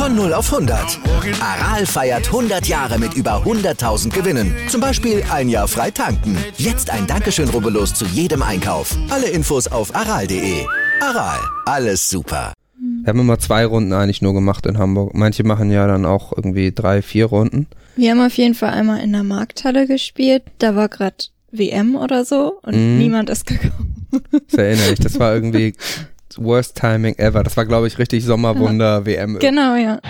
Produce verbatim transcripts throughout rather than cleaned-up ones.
Von null auf hundert. Aral feiert hundert Jahre mit über hunderttausend Gewinnen. Zum Beispiel ein Jahr frei tanken. Jetzt ein Dankeschön, rubbellos zu jedem Einkauf. Alle Infos auf aral punkt de. Aral, alles super. Wir haben immer zwei Runden eigentlich nur gemacht in Hamburg. Manche machen ja dann auch irgendwie drei, vier Runden. Wir haben auf jeden Fall einmal in der Markthalle gespielt. Da war gerade W M oder so und mm. niemand ist gekommen. Das erinnere ich. Das war irgendwie worst timing ever. Das war, glaube ich, richtig Sommerwunder-W M. Genau, ja.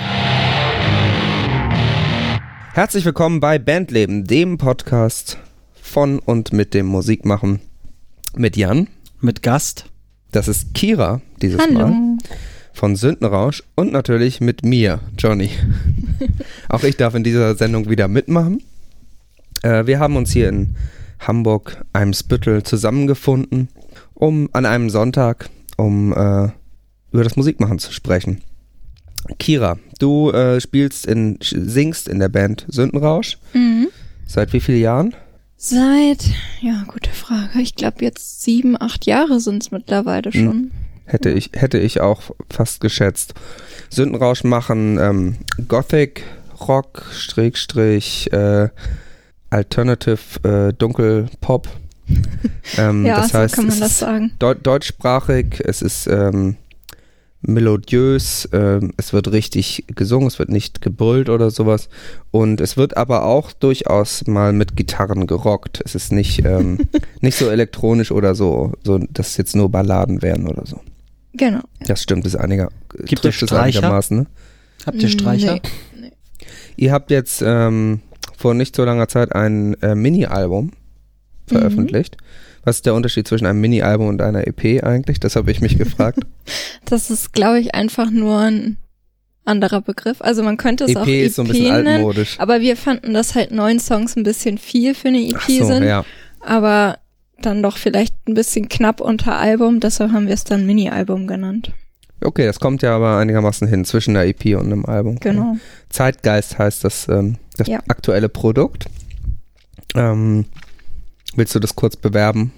Herzlich willkommen bei Bandleben, dem Podcast von und mit dem Musikmachen. Mit Jan. Mit Gast. Das ist Kira dieses Hallo. Mal. Von Sündenrausch und natürlich mit mir, Johnny. Auch ich darf in dieser Sendung wieder mitmachen. Äh, wir haben uns hier in Hamburg-Eimsbüttel zusammengefunden, um an einem Sonntag, um äh, über das Musikmachen zu sprechen. Kira, du äh, spielst in, singst in der Band Sündenrausch. Mhm. Seit wie vielen Jahren? Seit, ja, gute Frage. Ich glaube jetzt sieben, acht Jahre sind es mittlerweile schon. Mhm. Hätte ich, hätte ich auch fast geschätzt. Sündenrausch machen ähm, Gothic, Rock, Strich, äh, Alternative, äh, Dunkel, Pop. ähm, ja, das so heißt, kann man es das ist sagen. Deut- deutschsprachig, es ist ähm, melodiös, ähm, es wird richtig gesungen, es wird nicht gebrüllt oder sowas. Und es wird aber auch durchaus mal mit Gitarren gerockt. Es ist nicht, ähm, nicht so elektronisch oder so, so, dass jetzt nur Balladen wären oder so. Genau. Das stimmt, ist einiger. Gibt es Streicher? Ne? Habt ihr Streicher? Nee. nee. Ihr habt jetzt ähm, vor nicht so langer Zeit ein äh, Mini-Album veröffentlicht. Mhm. Was ist der Unterschied zwischen einem Mini-Album und einer E P eigentlich? Das habe ich mich gefragt. Das ist, glaube ich, einfach nur ein anderer Begriff. Also man könnte es E P auch E P ist so ein bisschen nennen, altmodisch. aber wir fanden, dass halt neun Songs ein bisschen viel für eine E P Ach so, sind. Ja. Aber dann doch vielleicht ein bisschen knapp unter Album, deshalb haben wir es dann Mini-Album genannt. Okay, das kommt ja aber einigermaßen hin, zwischen einer E P und einem Album. Genau. Zeitgeist heißt das, ähm, das ja. aktuelle Produkt. Ähm, willst du das kurz bewerben?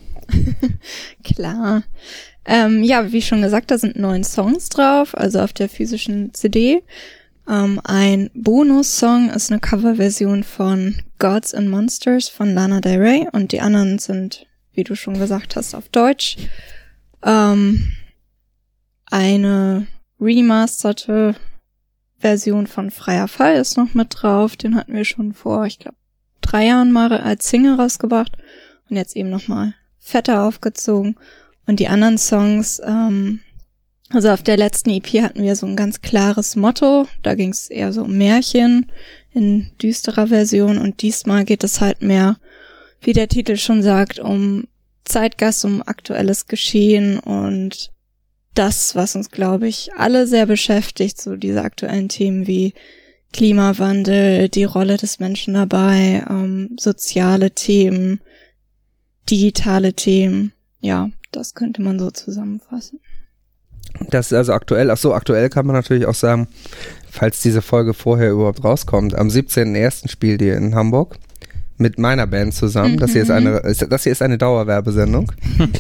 Klar. Ähm, ja, wie schon gesagt, da sind neun Songs drauf, also auf der physischen C D. Ähm, ein Bonus-Song ist eine Coverversion von Gods and Monsters von Lana Del Rey und die anderen sind, wie du schon gesagt hast, auf Deutsch. Ähm, eine remasterte Version von Freier Fall ist noch mit drauf. Den hatten wir schon vor, ich glaube, drei Jahren mal als Single rausgebracht und jetzt eben nochmal fetter aufgezogen. Und die anderen Songs, ähm, also auf der letzten E P hatten wir so ein ganz klares Motto. Da ging es eher so um Märchen in düsterer Version und diesmal geht es halt mehr, wie der Titel schon sagt, um Zeitgeist, um aktuelles Geschehen und das, was uns, glaube ich, alle sehr beschäftigt, so diese aktuellen Themen wie Klimawandel, die Rolle des Menschen dabei, ähm, soziale Themen, digitale Themen. Ja, das könnte man so zusammenfassen. Das ist also aktuell, ach so, aktuell kann man natürlich auch sagen, falls diese Folge vorher überhaupt rauskommt, am siebzehnten ersten spielt ihr in Hamburg mit meiner Band zusammen. Mhm. Das hier ist eine, das hier ist eine Dauerwerbesendung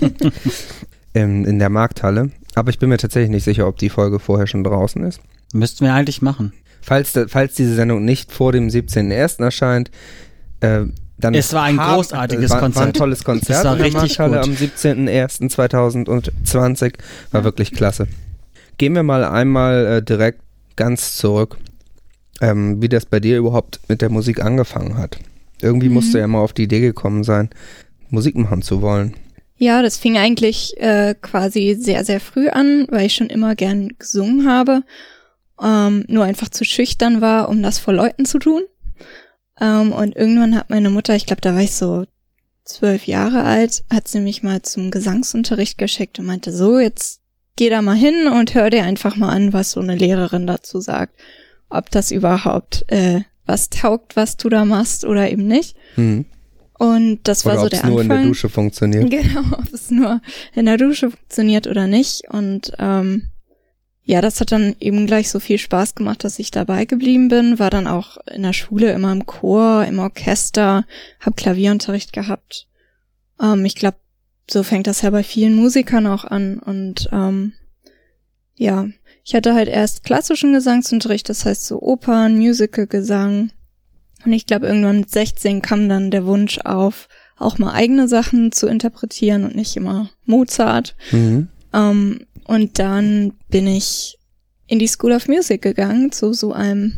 in, in der Markthalle. Aber ich bin mir tatsächlich nicht sicher, ob die Folge vorher schon draußen ist. Müssten wir eigentlich machen. Falls, falls diese Sendung nicht vor dem siebzehnten ersten erscheint, äh, dann es war ein haben, großartiges war, Konzert. War ein tolles Konzert das war in der richtig Markthalle gut. am siebzehnten ersten zweitausendzwanzig. War ja. wirklich klasse. Gehen wir mal einmal äh, direkt ganz zurück, ähm, wie das bei dir überhaupt mit der Musik angefangen hat. Irgendwie mhm. musst du ja mal auf die Idee gekommen sein, Musik machen zu wollen. Ja, das fing eigentlich äh, quasi sehr, sehr früh an, weil ich schon immer gern gesungen habe, ähm, nur einfach zu schüchtern war, um das vor Leuten zu tun. Ähm, und irgendwann hat meine Mutter, ich glaube, da war ich so zwölf Jahre alt, hat sie mich mal zum Gesangsunterricht geschickt und meinte, so, jetzt geh da mal hin und hör dir einfach mal an, was so eine Lehrerin dazu sagt. Ob das überhaupt äh, was taugt, was du da machst oder eben nicht. Mhm. Und das war oder so der Anfang. Ob es nur in der Dusche funktioniert. Genau, ob es nur in der Dusche funktioniert oder nicht. Und ähm, ja, das hat dann eben gleich so viel Spaß gemacht, dass ich dabei geblieben bin. War dann auch in der Schule immer im Chor, im Orchester, hab Klavierunterricht gehabt. Ähm, ich glaube, so fängt das ja bei vielen Musikern auch an. Und ähm, ja, ich hatte halt erst klassischen Gesangsunterricht, das heißt so Opern, Musical-Gesang. Und ich glaube, irgendwann mit sechzehn kam dann der Wunsch auf, auch mal eigene Sachen zu interpretieren und nicht immer Mozart. Mhm. Um, und dann bin ich in die School of Music gegangen, zu so einem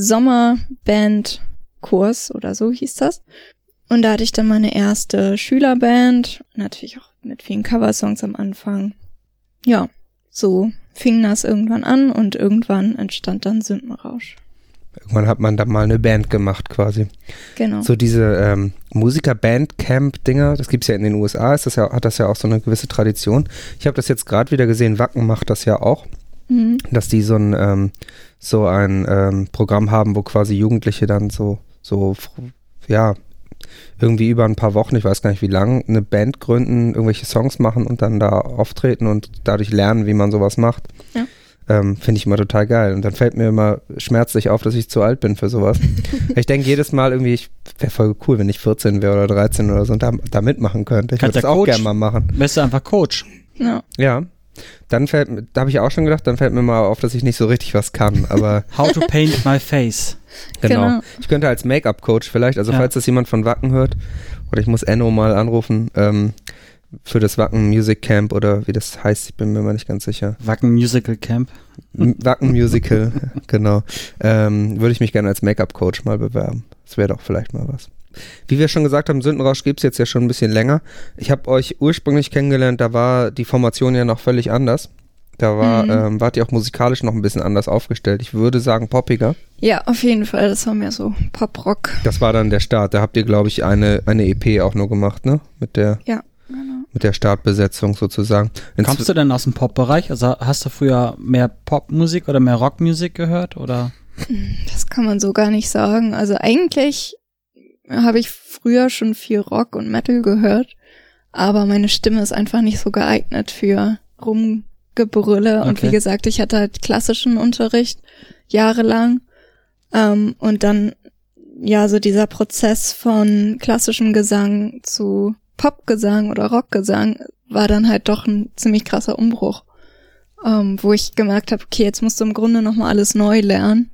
Sommerband-Kurs oder so hieß das. Und da hatte ich dann meine erste Schülerband, natürlich auch mit vielen Coversongs am Anfang. Ja, so fing das irgendwann an und irgendwann entstand dann Sündenrausch. Irgendwann hat man da mal eine Band gemacht quasi. Genau. So diese ähm, Musiker-Bandcamp-Dinger, das gibt's ja in den U S A, ist das ja, hat das ja auch so eine gewisse Tradition. Ich habe das jetzt gerade wieder gesehen, Wacken macht das ja auch, Mhm. dass die so ein, ähm, so ein ähm, Programm haben, wo quasi Jugendliche dann so, so, ja, irgendwie über ein paar Wochen, ich weiß gar nicht wie lang, eine Band gründen, irgendwelche Songs machen und dann da auftreten und dadurch lernen, wie man sowas macht. Ja. Ähm, finde ich immer total geil. Und dann fällt mir immer schmerzlich auf, dass ich zu alt bin für sowas. Ich denke jedes Mal irgendwie, ich wäre voll cool, wenn ich vierzehn wäre oder dreizehn oder so und da, da mitmachen könnte. Ich würde das auch gerne mal machen. Bist du einfach Coach? Ja. Ja. Dann fällt mir, da habe ich auch schon gedacht, dann fällt mir mal auf, dass ich nicht so richtig was kann, aber How to paint my face. genau. Genau. Ich könnte als Make-up-Coach vielleicht, also Ja. falls das jemand von Wacken hört, oder ich muss Enno mal anrufen, ähm, für das Wacken Music Camp oder wie das heißt, ich bin mir mal nicht ganz sicher. Wacken Musical Camp. M- Wacken Musical, genau. Ähm, würde ich mich gerne als Make-up-Coach mal bewerben. Das wäre doch vielleicht mal was. Wie wir schon gesagt haben, Sündenrausch gibt's jetzt ja schon ein bisschen länger. Ich habe euch ursprünglich kennengelernt, da war die Formation ja noch völlig anders. Da war, Mhm. ähm, wart ihr auch musikalisch noch ein bisschen anders aufgestellt. Ich würde sagen poppiger. Ja, auf jeden Fall. Das war mehr so Pop-Rock. Das war dann der Start. Da habt ihr, glaube ich, eine, eine E P auch nur gemacht, ne? Mit der, Ja, genau. mit der Startbesetzung sozusagen. Inzw- Kommst du denn aus dem Pop-Bereich? Also hast du früher mehr Popmusik oder mehr Rockmusik gehört? Oder? Das kann man so gar nicht sagen. Also eigentlich habe ich früher schon viel Rock und Metal gehört, aber meine Stimme ist einfach nicht so geeignet für Rumgebrülle. Und Okay. wie gesagt, ich hatte halt klassischen Unterricht jahrelang. Ähm, und dann, ja, so dieser Prozess von klassischem Gesang zu Popgesang oder Rockgesang war dann halt doch ein ziemlich krasser Umbruch, ähm, wo ich gemerkt habe, okay, jetzt musst du im Grunde nochmal alles neu lernen.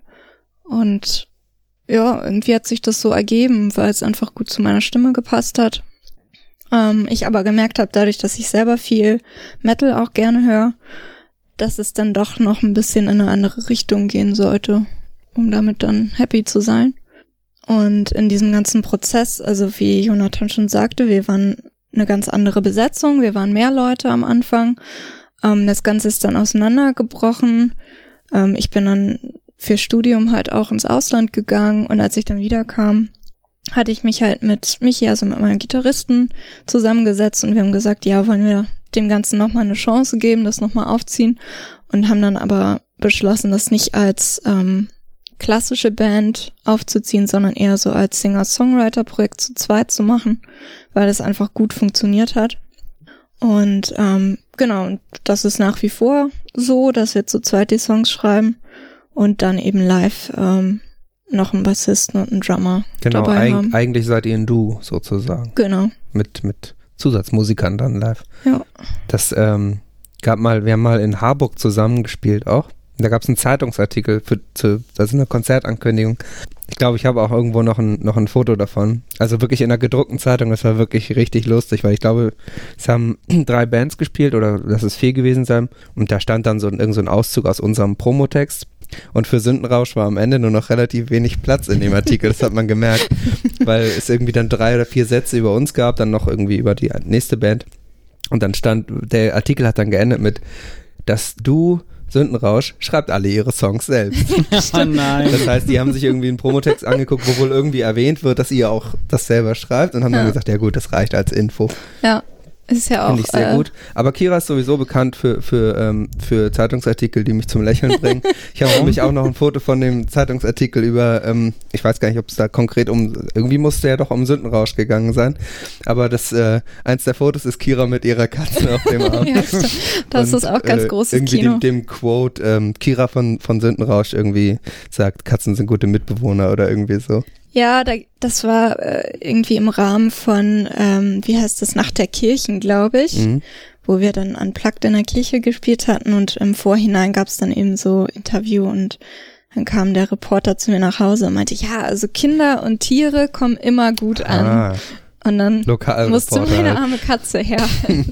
Und ja, irgendwie hat sich das so ergeben, weil es einfach gut zu meiner Stimme gepasst hat. Ähm, ich aber gemerkt habe, dadurch, dass ich selber viel Metal auch gerne höre, dass es dann doch noch ein bisschen in eine andere Richtung gehen sollte, um damit dann happy zu sein. Und in diesem ganzen Prozess, also wie Jonathan schon sagte, wir waren eine ganz andere Besetzung, wir waren mehr Leute am Anfang. Ähm, das Ganze ist dann auseinandergebrochen. Ähm, ich bin dann für Studium halt auch ins Ausland gegangen und als ich dann wiederkam, hatte ich mich halt mit Michi, also mit meinem Gitarristen, zusammengesetzt und wir haben gesagt, ja, wollen wir dem Ganzen nochmal eine Chance geben, das nochmal aufziehen und haben dann aber beschlossen, das nicht als ähm, klassische Band aufzuziehen, sondern eher so als Singer-Songwriter-Projekt zu zweit zu machen, weil das einfach gut funktioniert hat. Und ähm, genau, und das ist nach wie vor so, dass wir zu zweit die Songs schreiben und dann eben live ähm, noch einen Bassisten und einen Drummer Genau, dabei eig- haben. eigentlich seid ihr ein Duo sozusagen. Genau, Mit, mit Zusatzmusikern dann live. ja. Das ähm, gab mal, wir haben mal in Harburg zusammengespielt auch. Da gab es einen Zeitungsartikel für, zu, das ist eine Konzertankündigung. Ich glaube, ich habe auch irgendwo noch ein, noch ein Foto davon. Also wirklich in einer gedruckten Zeitung, das war wirklich richtig lustig, weil ich glaube, es haben drei Bands gespielt oder lass es vier gewesen sein und da stand dann so ein, irgend so ein Auszug aus unserem Promotext und für Sündenrausch war am Ende nur noch relativ wenig Platz in dem Artikel, das hat man gemerkt, weil es irgendwie dann drei oder vier Sätze über uns gab, dann noch irgendwie über die nächste Band und dann stand, der Artikel hat dann geendet mit, dass du Sündenrausch schreibt alle ihre Songs selbst. Oh nein. Das heißt, die haben sich irgendwie einen Promotext angeguckt, wo wohl irgendwie erwähnt wird, dass ihr auch das selber schreibt und haben Ja. dann gesagt, ja gut, das reicht als Info. Ja, ist ja auch. Finde ich sehr äh, gut. Aber Kira ist sowieso bekannt für, für, ähm, für Zeitungsartikel, die mich zum Lächeln bringen. Ich habe nämlich auch noch ein Foto von dem Zeitungsartikel über, ähm, ich weiß gar nicht, ob es da konkret um, irgendwie musste ja doch um Sündenrausch gegangen sein. Aber das, äh, eins der Fotos ist Kira mit ihrer Katze auf dem Arm. Ja, stimmt. Das Und, ist auch ganz äh, großes irgendwie Kino. Dem, dem Quote, ähm, Kira von, von Sündenrausch irgendwie sagt, Katzen sind gute Mitbewohner oder irgendwie so. Ja, da, das war äh, irgendwie im Rahmen von, ähm, wie heißt das, Nacht der Kirchen, glaube ich, Mhm. wo wir dann Unplugged in der Kirche gespielt hatten und im Vorhinein gab es dann eben so Interview und dann kam der Reporter zu mir nach Hause und meinte, ja, also Kinder und Tiere kommen immer gut an. Ah, und dann Lokalreporter musste meine halt. arme Katze her.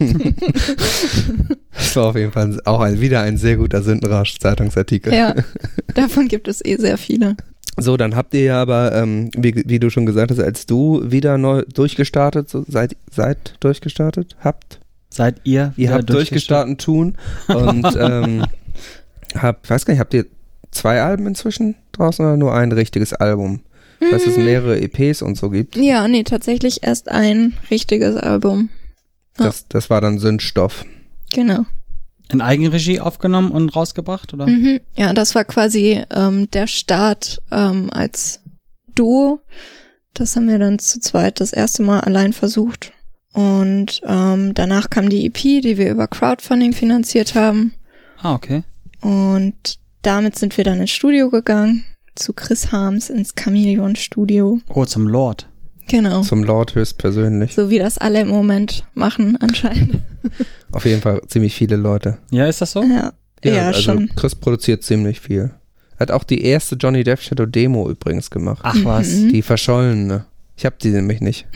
Das war auf jeden Fall auch ein, wieder ein sehr guter Sündenrausch-Zeitungsartikel. Ja, davon gibt es eh sehr viele. So, dann habt ihr ja aber, ähm, wie, wie du schon gesagt hast, als du wieder neu durchgestartet, so, seid, seid durchgestartet, habt? Seid ihr? Ihr habt durchgestartet tun und ähm, habt, weiß gar nicht, habt ihr zwei Alben inzwischen draußen oder nur ein richtiges Album? Dass es mehrere E Ps und so gibt. Ja, nee, tatsächlich erst ein richtiges Album. Ja. Das, das war dann Sündstoff. Genau. In Eigenregie aufgenommen und rausgebracht, oder? Mhm. Ja, das war quasi ähm, der Start ähm, als Duo. Das haben wir dann zu zweit das erste Mal allein versucht. Und ähm, danach kam die E P, die wir über Crowdfunding finanziert haben. Ah, okay. Und damit sind wir dann ins Studio gegangen. Zu Chris Harms ins Chameleon Studio. Oh, zum Lord. Genau. Zum Lord höchstpersönlich. So wie das alle im Moment machen anscheinend. Auf jeden Fall ziemlich viele Leute. Ja, ist das so? Ja, ja, ja also schon. Chris produziert ziemlich viel. Hat auch die erste Johnny Depp Shadow Demo übrigens gemacht. Ach was. Mhm. Die verschollene. Ich hab die nämlich nicht.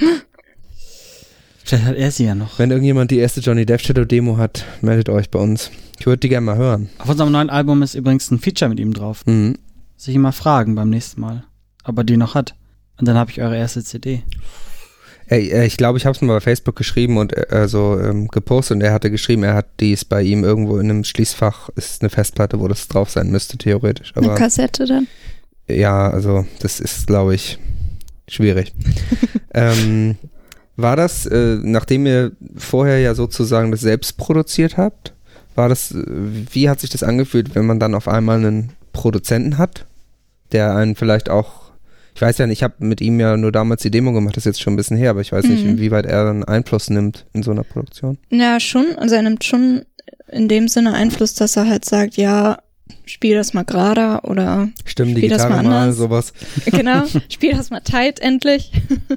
Vielleicht hat er sie ja noch. Wenn irgendjemand die erste Johnny Depp Shadow Demo hat, meldet euch bei uns. Ich würde die gerne mal hören. Auf unserem neuen Album ist übrigens ein Feature mit ihm drauf. Mhm. Sich immer fragen beim nächsten Mal, ob er die noch hat. Und dann habe ich eure erste C D. Ey, äh, ich glaube, ich habe es mal bei Facebook geschrieben und äh, also ähm, gepostet und er hatte geschrieben, er hat dies bei ihm irgendwo in einem Schließfach, ist eine Festplatte, wo das drauf sein müsste, theoretisch. Aber Eine Kassette dann? ja, also das ist, glaube ich, schwierig. ähm, war das, äh, nachdem ihr vorher ja sozusagen das selbst produziert habt, war das, äh, wie hat sich das angefühlt, wenn man dann auf einmal einen Produzenten hat, der einen vielleicht auch, ich weiß ja nicht, ich habe mit ihm ja nur damals die Demo gemacht, das ist jetzt schon ein bisschen her, aber ich weiß nicht, Mhm. inwieweit er dann Einfluss nimmt in so einer Produktion. Ja, schon. Also er nimmt schon in dem Sinne Einfluss, dass er halt sagt, ja, spiel das mal gerader oder Stimmen, die spiel das Gitarre mal mal, anders. sowas. Genau, spiel das mal tight endlich.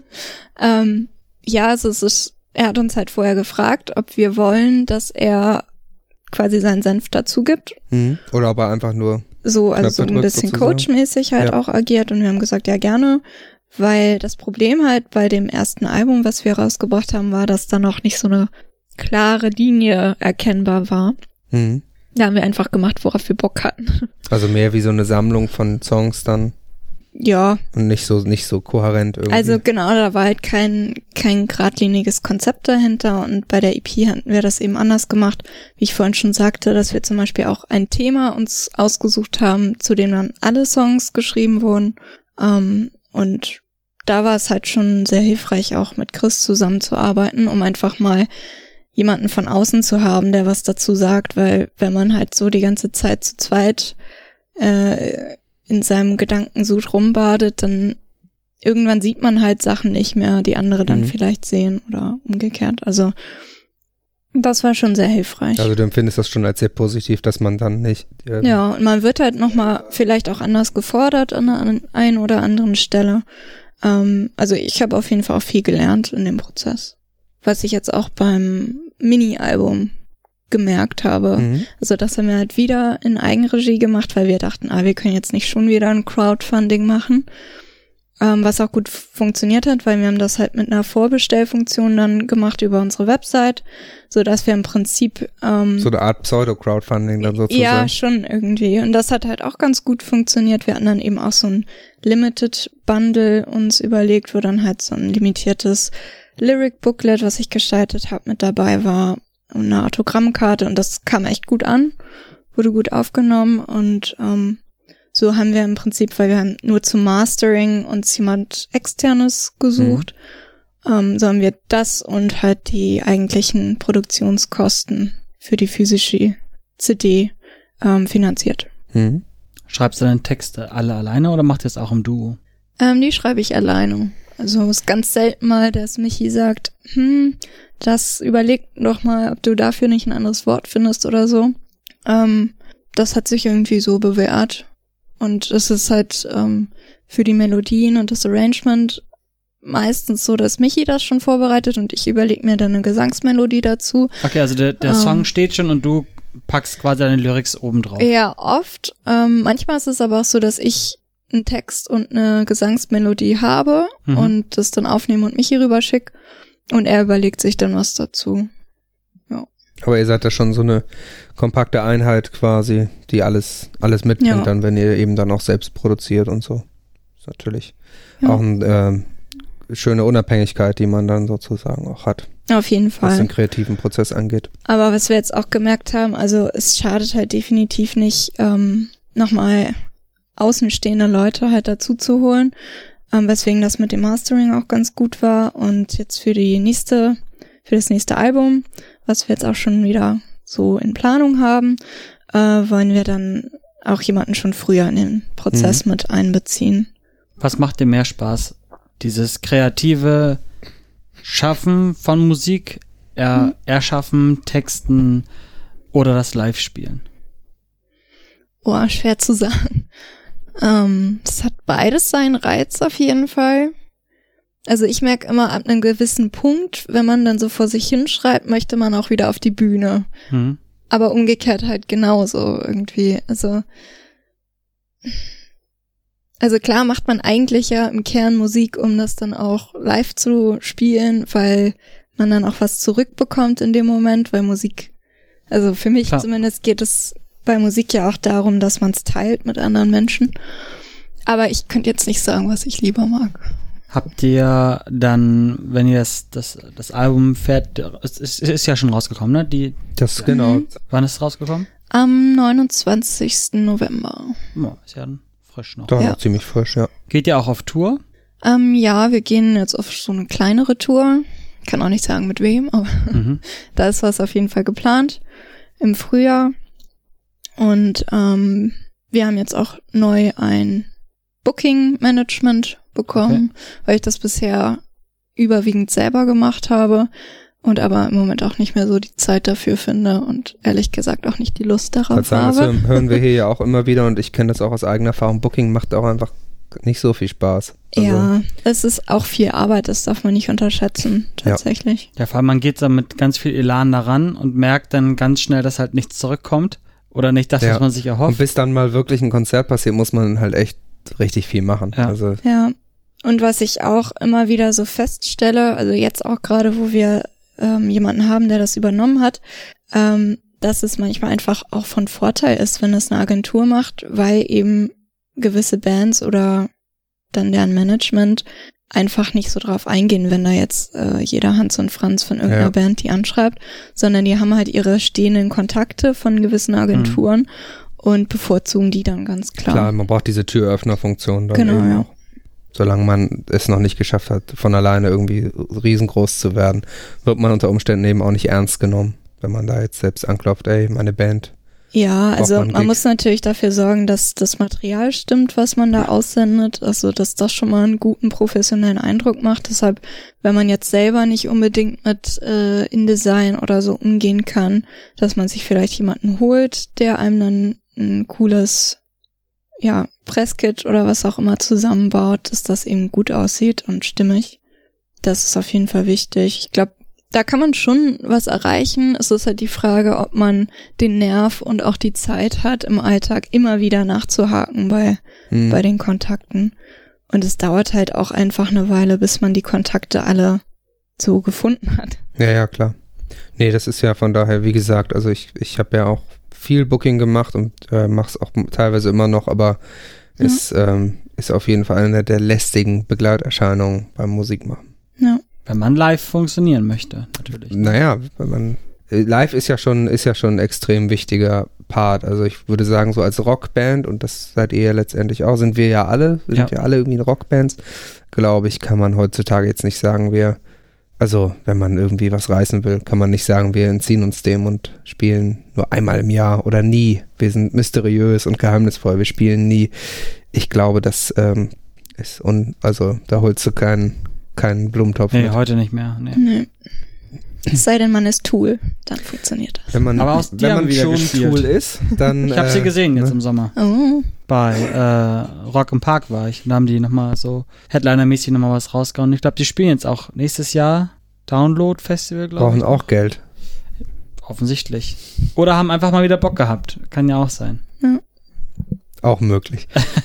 ähm, ja, also es ist, er hat uns halt vorher gefragt, ob wir wollen, dass er quasi seinen Senf dazu gibt. Mhm. Oder aber einfach nur, So, also so Knöpfe ein drückt bisschen sozusagen. coachmäßig halt Ja. auch agiert und wir haben gesagt, ja gerne, weil das Problem halt bei dem ersten Album, was wir rausgebracht haben, war, dass da noch nicht so eine klare Linie erkennbar war. mhm. Da haben wir einfach gemacht, worauf wir Bock hatten. also mehr wie so eine Sammlung von Songs dann Ja, und nicht so, nicht so kohärent irgendwie. also genau, da war halt kein kein geradliniges Konzept dahinter und bei der E P hatten wir das eben anders gemacht, wie ich vorhin schon sagte, dass wir zum Beispiel auch ein Thema uns ausgesucht haben, zu dem dann alle Songs geschrieben wurden, ähm, und da war es halt schon sehr hilfreich, auch mit Chris zusammenzuarbeiten, um einfach mal jemanden von außen zu haben, der was dazu sagt, weil wenn man halt so die ganze Zeit zu zweit äh, in seinem Gedankensud rumbadet, dann irgendwann sieht man halt Sachen nicht mehr, die andere dann Mhm. vielleicht sehen oder umgekehrt. Also das war schon sehr hilfreich. Also du empfindest das schon als sehr positiv, dass man dann nicht... ähm, Ja, und man wird halt nochmal vielleicht auch anders gefordert an einer einen oder anderen Stelle. Ähm, also ich habe auf jeden Fall auch viel gelernt in dem Prozess. Was ich jetzt auch beim Mini-Album gemerkt habe. Mhm. Also das haben wir halt wieder in Eigenregie gemacht, weil wir dachten, ah, wir können jetzt nicht schon wieder ein Crowdfunding machen. Ähm, was auch gut funktioniert hat, weil wir haben das halt mit einer Vorbestellfunktion dann gemacht über unsere Website, so dass wir im Prinzip ähm, So eine Art Pseudo-Crowdfunding dann sozusagen. ja, schon irgendwie. Und das hat halt auch ganz gut funktioniert. Wir hatten dann eben auch so ein Limited Bundle uns überlegt, wo dann halt so ein limitiertes Lyric Booklet, was ich gestaltet habe, mit dabei war und eine Autogrammkarte und das kam echt gut an, wurde gut aufgenommen und ähm, so haben wir im Prinzip, weil wir haben nur zum Mastering uns jemand Externes gesucht, mhm. ähm, so haben wir das und halt die eigentlichen Produktionskosten für die physische C D ähm, finanziert. Mhm. Schreibst du deine Texte alle alleine oder macht ihr es auch im Duo? Ähm, die schreibe ich alleine. Also es ist ganz selten mal, dass Michi sagt, hm, das überleg doch mal, ob du dafür nicht ein anderes Wort findest oder so. Ähm, das hat sich irgendwie so bewährt. Und es ist halt ähm, für die Melodien und das Arrangement meistens so, dass Michi das schon vorbereitet und ich überlege mir dann eine Gesangsmelodie dazu. Okay, also der, der ähm, Song steht schon und du packst quasi deine Lyrics oben drauf. Ja, oft. Ähm, manchmal ist es aber auch so, dass ich einen Text und eine Gesangsmelodie habe Mhm. und das dann aufnehme und Michi rüberschicke und er überlegt sich dann was dazu. Aber ihr seid da schon so eine kompakte Einheit quasi, die alles, alles mitbringt, Ja. dann, wenn ihr eben dann auch selbst produziert und so. Ist natürlich Ja. auch eine ähm, schöne Unabhängigkeit, die man dann sozusagen auch hat, Auf jeden was den Fall. kreativen Prozess angeht. Aber was wir jetzt auch gemerkt haben, also es schadet halt definitiv nicht, ähm, nochmal außenstehende Leute halt dazu zu holen, ähm, weswegen das mit dem Mastering auch ganz gut war. Und jetzt für die nächste, für das nächste Album, was wir jetzt auch schon wieder so in Planung haben, äh, wollen wir dann auch jemanden schon früher in den Prozess Mhm. mit einbeziehen. Was macht dir mehr Spaß? Dieses kreative Schaffen von Musik, er, Mhm. Erschaffen, Texten oder das Live-Spielen? Boah, schwer zu sagen. Ähm, das hat beides seinen Reiz auf jeden Fall. Also ich merke immer ab einem gewissen Punkt, wenn man dann so vor sich hinschreibt, möchte man auch wieder auf die Bühne. Hm? Aber umgekehrt halt genauso irgendwie. Also, also klar macht man eigentlich ja im Kern Musik, um das dann auch live zu spielen, weil man dann auch was zurückbekommt in dem Moment, weil Musik, also für mich Klar. zumindest geht es bei Musik ja auch darum, dass man es teilt mit anderen Menschen. Aber ich könnte jetzt nicht sagen, was ich lieber mag. Habt ihr dann, wenn ihr das, das, das Album fährt, es ist, ist ja schon rausgekommen, ne? Die, Das genau. Mhm. wann ist es rausgekommen? Am neunundzwanzigsten November. Oh, ist ja frisch noch. Doch Ja. noch ziemlich frisch, ja. Geht ihr auch auf Tour? Ähm, ja, wir gehen jetzt auf so eine kleinere Tour. Kann auch nicht sagen mit wem, aber Mhm. da ist was auf jeden Fall geplant im Frühjahr. Und ähm, wir haben jetzt auch neu ein Booking-Management bekommen, weil ich das bisher überwiegend selber gemacht habe und aber im Moment auch nicht mehr so die Zeit dafür finde und ehrlich gesagt auch nicht die Lust Ich darauf sagen, das habe. hören- hören wir hier ja auch immer wieder und ich kenne das auch aus eigener Erfahrung. Booking macht auch einfach nicht so viel Spaß. Also, Ja, es ist auch viel Arbeit, das darf man nicht unterschätzen, tatsächlich. Ja, vor allem man geht da mit ganz viel Elan daran und merkt dann ganz schnell, dass halt nichts zurückkommt oder nicht das, Ja. was man sich Und erhofft. bis dann mal wirklich ein Konzert passiert, muss man halt echt richtig viel machen. Ja. Also Ja, und was ich auch immer wieder so feststelle, also jetzt auch gerade, wo wir ähm, jemanden haben, der das übernommen hat, ähm, dass es manchmal einfach auch von Vorteil ist, wenn es eine Agentur macht, weil eben gewisse Bands oder dann deren Management einfach nicht so drauf eingehen, wenn da jetzt äh, jeder Hans und Franz von irgendeiner Ja. Band die anschreibt, sondern die haben halt ihre stehenden Kontakte von gewissen Agenturen und bevorzugen die dann ganz klar. klar, man braucht diese Türöffnerfunktion dann Genau, eben ja. auch. Solange man es noch nicht geschafft hat, von alleine irgendwie riesengroß zu werden, wird man unter Umständen eben auch nicht ernst genommen, wenn man da jetzt selbst anklopft, ey, meine Band. Ja, Braucht also man einen man Gig. muss natürlich dafür sorgen, dass das Material stimmt, was man da aussendet, also dass das schon mal einen guten professionellen Eindruck macht. Deshalb, wenn man jetzt selber nicht unbedingt mit äh, InDesign oder so umgehen kann, dass man sich vielleicht jemanden holt, der einem dann ein cooles, ja, Presskit oder was auch immer zusammenbaut, dass das eben gut aussieht und stimmig. Das ist auf jeden Fall wichtig. Ich glaube, da kann man schon was erreichen. Es ist halt die Frage, ob man den Nerv und auch die Zeit hat, im Alltag immer wieder nachzuhaken bei, Hm. bei den Kontakten. Und es dauert halt auch einfach eine Weile, bis man die Kontakte alle so gefunden hat. Ja, ja, klar. Nee, das ist ja von daher, wie gesagt, also ich, ich habe ja auch viel Booking gemacht und äh, mache es auch teilweise immer noch, aber Ja. es ähm, ist auf jeden Fall eine der lästigen Begleiterscheinungen beim Musikmachen. Ja. Wenn man live funktionieren möchte, natürlich. Naja, wenn man äh, live ist ja schon ist ja schon ein extrem wichtiger Part. Also ich würde sagen, so als Rockband, und das seid ihr ja letztendlich auch, sind wir ja alle, wir sind Ja. ja alle irgendwie Rockbands, glaube ich, kann man heutzutage jetzt nicht sagen, wir, also wenn man irgendwie was reißen will, kann man nicht sagen, wir entziehen uns dem und spielen nur einmal im Jahr oder nie. Wir sind mysteriös und geheimnisvoll, wir spielen nie. Ich glaube, das ähm, ist, un, also da holst du keinen keinen Blumentopf Nee, mit. heute nicht mehr. Nee. Nee. Es sei denn, man ist Tool, dann funktioniert das. Wenn man, Aber auch die wenn man haben wieder schon gespielt Tool ist, dann... Ich habe äh, sie gesehen jetzt ne? im Sommer. Oh. Bei äh, Rock im Park war ich. Und da haben die nochmal so Headliner-mäßig nochmal was rausgehauen. Ich glaube, die spielen jetzt auch nächstes Jahr Download-Festival, glaube Brauchen ich. auch Geld. Offensichtlich. Oder haben einfach mal wieder Bock gehabt. Kann ja auch sein. Ja. Auch möglich.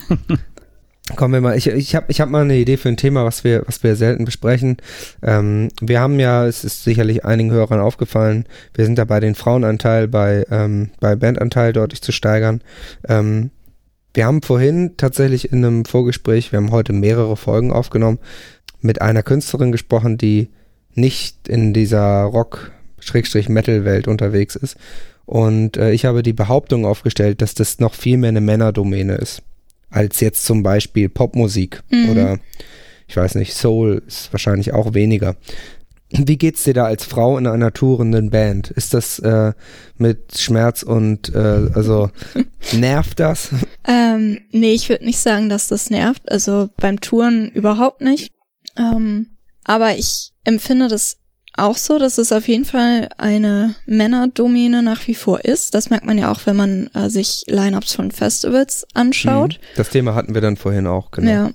Kommen wir mal, ich, ich habe ich hab mal eine Idee für ein Thema, was wir, was wir selten besprechen. Ähm, wir haben ja, es ist sicherlich einigen Hörern aufgefallen, wir sind dabei, den Frauenanteil bei, ähm, bei Bandanteil deutlich zu steigern. Ähm, wir haben vorhin tatsächlich in einem Vorgespräch, wir haben heute mehrere Folgen aufgenommen, mit einer Künstlerin gesprochen, die nicht in dieser Rock-Metal-Welt unterwegs ist. Und äh, ich habe die Behauptung aufgestellt, dass das noch viel mehr eine Männerdomäne ist, als jetzt zum Beispiel Popmusik mhm. oder ich weiß nicht, Soul ist wahrscheinlich auch weniger. Wie geht's dir da als Frau in einer tourenden Band? Ist das äh, mit Schmerz und äh, also nervt das? Ähm, nee, ich würde nicht sagen, dass das nervt. Also beim Touren überhaupt nicht. Ähm, aber ich empfinde das auch so, dass es auf jeden Fall eine Männerdomäne nach wie vor ist. Das merkt man ja auch, wenn man äh, sich Line-Ups von Festivals anschaut. Das Thema hatten wir dann vorhin auch, genau. Ja.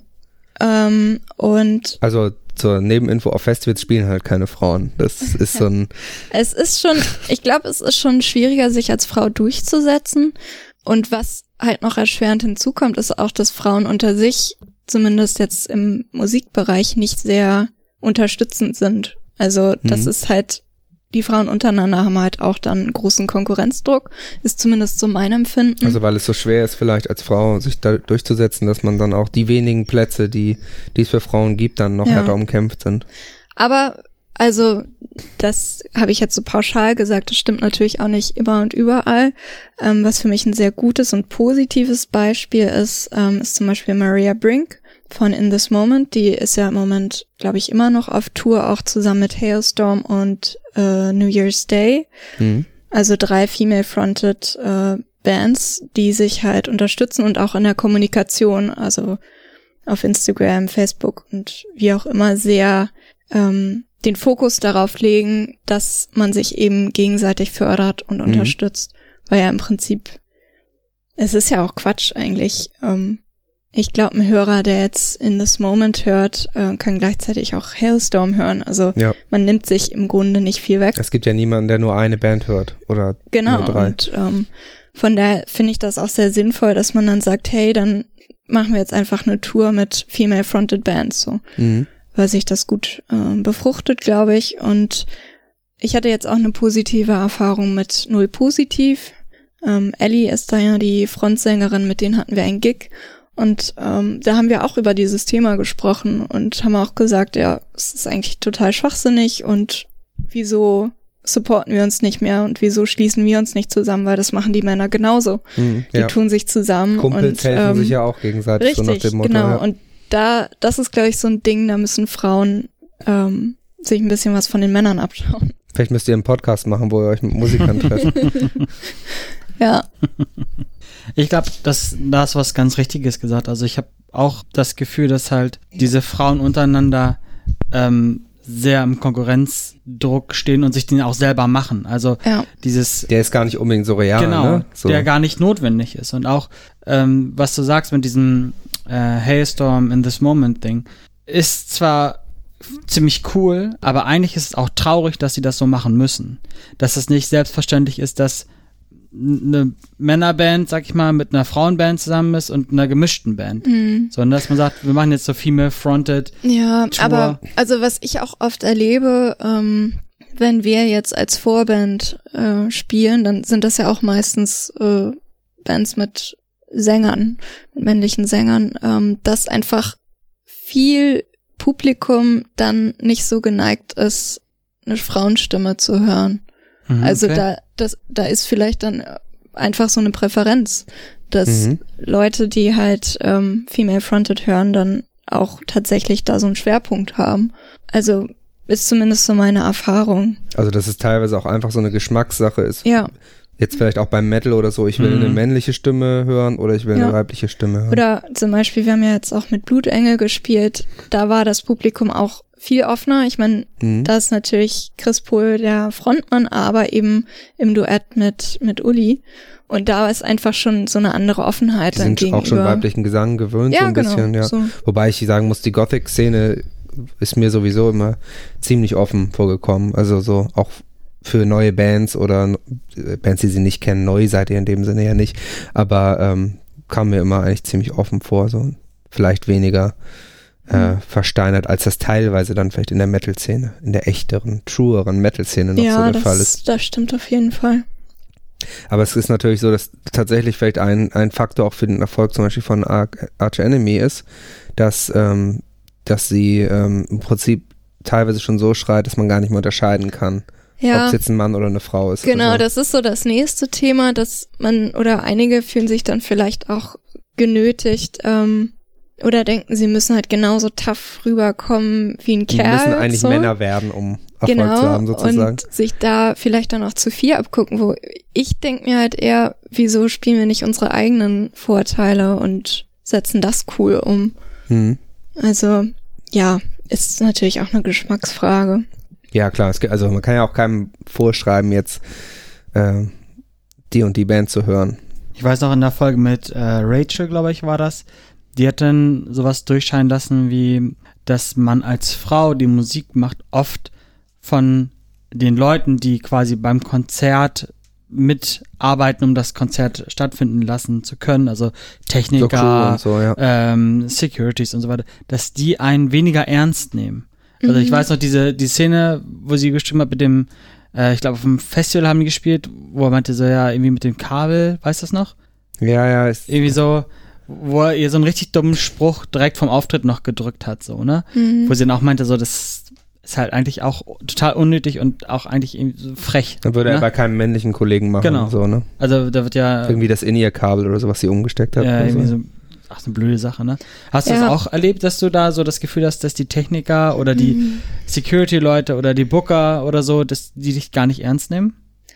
Ähm, und also zur Nebeninfo, auf Festivals spielen halt keine Frauen. Das ist so ein... Es ist schon, ich glaube, es ist schon schwieriger, sich als Frau durchzusetzen. Und was halt noch erschwerend hinzukommt, ist auch, dass Frauen unter sich, zumindest jetzt im Musikbereich, nicht sehr unterstützend sind. Also das mhm. ist halt, die Frauen untereinander haben halt auch dann einen großen Konkurrenzdruck, ist zumindest so mein Empfinden. Also weil es so schwer ist vielleicht als Frau, sich da durchzusetzen, dass man dann auch die wenigen Plätze, die, die es für Frauen gibt, dann noch ja. härter umkämpft sind. Aber also das habe ich jetzt so pauschal gesagt, das stimmt natürlich auch nicht immer und überall. Ähm, was für mich ein sehr gutes und positives Beispiel ist, ähm, ist zum Beispiel Maria Brink von In This Moment. Die ist ja im Moment, glaube ich, immer noch auf Tour, auch zusammen mit Hailstorm und äh, New Year's Day. Mhm. Also drei female-fronted äh, Bands, die sich halt unterstützen und auch in der Kommunikation, also auf Instagram, Facebook und wie auch immer, sehr ähm, den Fokus darauf legen, dass man sich eben gegenseitig fördert und mhm. unterstützt. Weil ja im Prinzip, es ist ja auch Quatsch eigentlich. Ähm, ich glaube, ein Hörer, der jetzt In This Moment hört, äh, kann gleichzeitig auch Hailstorm hören. Also ja. man nimmt sich im Grunde nicht viel weg. Es gibt ja niemanden, der nur eine Band hört oder genau, nur drei. Und ähm, von daher finde ich das auch sehr sinnvoll, dass man dann sagt, hey, dann machen wir jetzt einfach eine Tour mit female-fronted Bands, so. Mhm. Weil sich das gut äh, befruchtet, glaube ich. Und ich hatte jetzt auch eine positive Erfahrung mit Null Positiv. Ähm, Ellie ist da ja die Frontsängerin, mit denen hatten wir einen Gig. Und ähm, da haben wir auch über dieses Thema gesprochen und haben auch gesagt, ja, es ist eigentlich total schwachsinnig und wieso supporten wir uns nicht mehr und wieso schließen wir uns nicht zusammen, weil das machen die Männer genauso. Mhm, ja. Die tun sich zusammen. Kumpels und, helfen ähm, sich ja auch gegenseitig, richtig, so nach dem Motto. Genau, ja. und da, das ist, glaube ich, so ein Ding, da müssen Frauen ähm, sich ein bisschen was von den Männern abschauen. Vielleicht müsst ihr einen Podcast machen, wo ihr euch mit Musikern trefft. Ja. Ich glaube, das, da hast du was ganz Richtiges gesagt. Also ich habe auch das Gefühl, dass halt diese Frauen untereinander ähm, sehr im Konkurrenzdruck stehen und sich den auch selber machen. Also ja. dieses... Der ist gar nicht unbedingt so real, genau, ne? So. Der gar nicht notwendig ist. Und auch, ähm, was du sagst mit diesem äh, Hailstorm in This Moment Ding, ist zwar ziemlich cool, aber eigentlich ist es auch traurig, dass sie das so machen müssen. Dass es nicht selbstverständlich ist, dass eine Männerband, sag ich mal, mit einer Frauenband zusammen ist und einer gemischten Band. Mhm. Sondern dass man sagt, wir machen jetzt so female-fronted Ja, Tour. Aber also was ich auch oft erlebe, ähm, wenn wir jetzt als Vorband äh, spielen, dann sind das ja auch meistens äh, Bands mit Sängern, mit männlichen Sängern, ähm, dass einfach viel Publikum dann nicht so geneigt ist, eine Frauenstimme zu hören. Mhm, also okay. da, das, da ist vielleicht dann einfach so eine Präferenz, dass mhm. Leute, die halt ähm, female-fronted hören, dann auch tatsächlich da so einen Schwerpunkt haben. Also ist zumindest so meine Erfahrung. Also dass es teilweise auch einfach so eine Geschmackssache ist. Ja. Jetzt vielleicht auch beim Metal oder so, ich will mhm. eine männliche Stimme hören oder ich will ja. eine weibliche Stimme hören. Oder zum Beispiel, wir haben ja jetzt auch mit Blutengel gespielt, da war das Publikum auch viel offener. Ich meine, Mhm. da ist natürlich Chris Pohl der Frontmann, aber eben im Duett mit mit Uli. Und da ist einfach schon so eine andere Offenheit Die dann sind gegenüber. auch schon weiblichen Gesang gewöhnt, so Ja, ein genau, bisschen, ja. so. Wobei ich sagen muss, die Gothic-Szene ist mir sowieso immer ziemlich offen vorgekommen. Also so auch für neue Bands oder Bands, die sie nicht kennen. Neu seid ihr in dem Sinne ja nicht. Aber ähm, kam mir immer eigentlich ziemlich offen vor. So vielleicht weniger äh, versteinert, als das teilweise dann vielleicht in der Metal-Szene, in der echteren, trueren Metal-Szene noch ja, so der das, Fall ist. das stimmt auf jeden Fall. Aber es ist natürlich so, dass tatsächlich vielleicht ein, ein Faktor auch für den Erfolg zum Beispiel von Ar- Arch Enemy ist, dass, ähm, dass sie ähm, im Prinzip teilweise schon so schreit, dass man gar nicht mehr unterscheiden kann, ob Ja, es jetzt ein Mann oder eine Frau ist. genau, also, das ist so das nächste Thema, dass man oder einige fühlen sich dann vielleicht auch genötigt ähm, oder denken, sie müssen halt genauso tough rüberkommen wie ein die Kerl. müssen eigentlich so. Männer werden, um Erfolg Genau, zu haben sozusagen. und sich da vielleicht dann auch zu viel abgucken, wo ich denke mir halt eher, wieso spielen wir nicht unsere eigenen Vorteile und setzen das cool um. Hm. Also, ja, ist natürlich auch eine Geschmacksfrage. Ja klar, es, gibt- also man kann ja auch keinem vorschreiben, jetzt äh, die und die Band zu hören. Ich weiß noch in der Folge mit äh, Rachel, glaube ich, war das. Die hat dann sowas durchscheinen lassen, wie, dass man als Frau, die Musik macht, oft von den Leuten, die quasi beim Konzert mitarbeiten, um das Konzert stattfinden lassen zu können, also So Techniker, Crew und so, ja. ähm, Securities und so weiter, dass die einen weniger ernst nehmen. Also ich Mhm. weiß noch, diese die Szene, wo sie geschrieben hat mit dem, äh, ich glaube auf dem Festival haben die gespielt, wo er meinte so, ja, irgendwie mit dem Kabel, weißt du das noch? Ja, ja, ist, Irgendwie so, wo er ihr so einen richtig dummen Spruch direkt vom Auftritt noch gedrückt hat, so, ne? Mhm. Wo sie dann auch meinte, so, das ist halt eigentlich auch total unnötig und auch eigentlich irgendwie so frech. dann würde ne? er bei keinem männlichen Kollegen machen. Genau. So, ne? Also da wird ja, Irgendwie das In-Ear-Kabel oder so, was sie umgesteckt hat. ja oder irgendwie so. so, ach, so eine blöde Sache, ne? Hast du Ja. das auch erlebt, dass du da so das Gefühl hast, dass die Techniker oder die Mhm. Security-Leute oder die Booker oder so, dass die dich gar nicht ernst nehmen?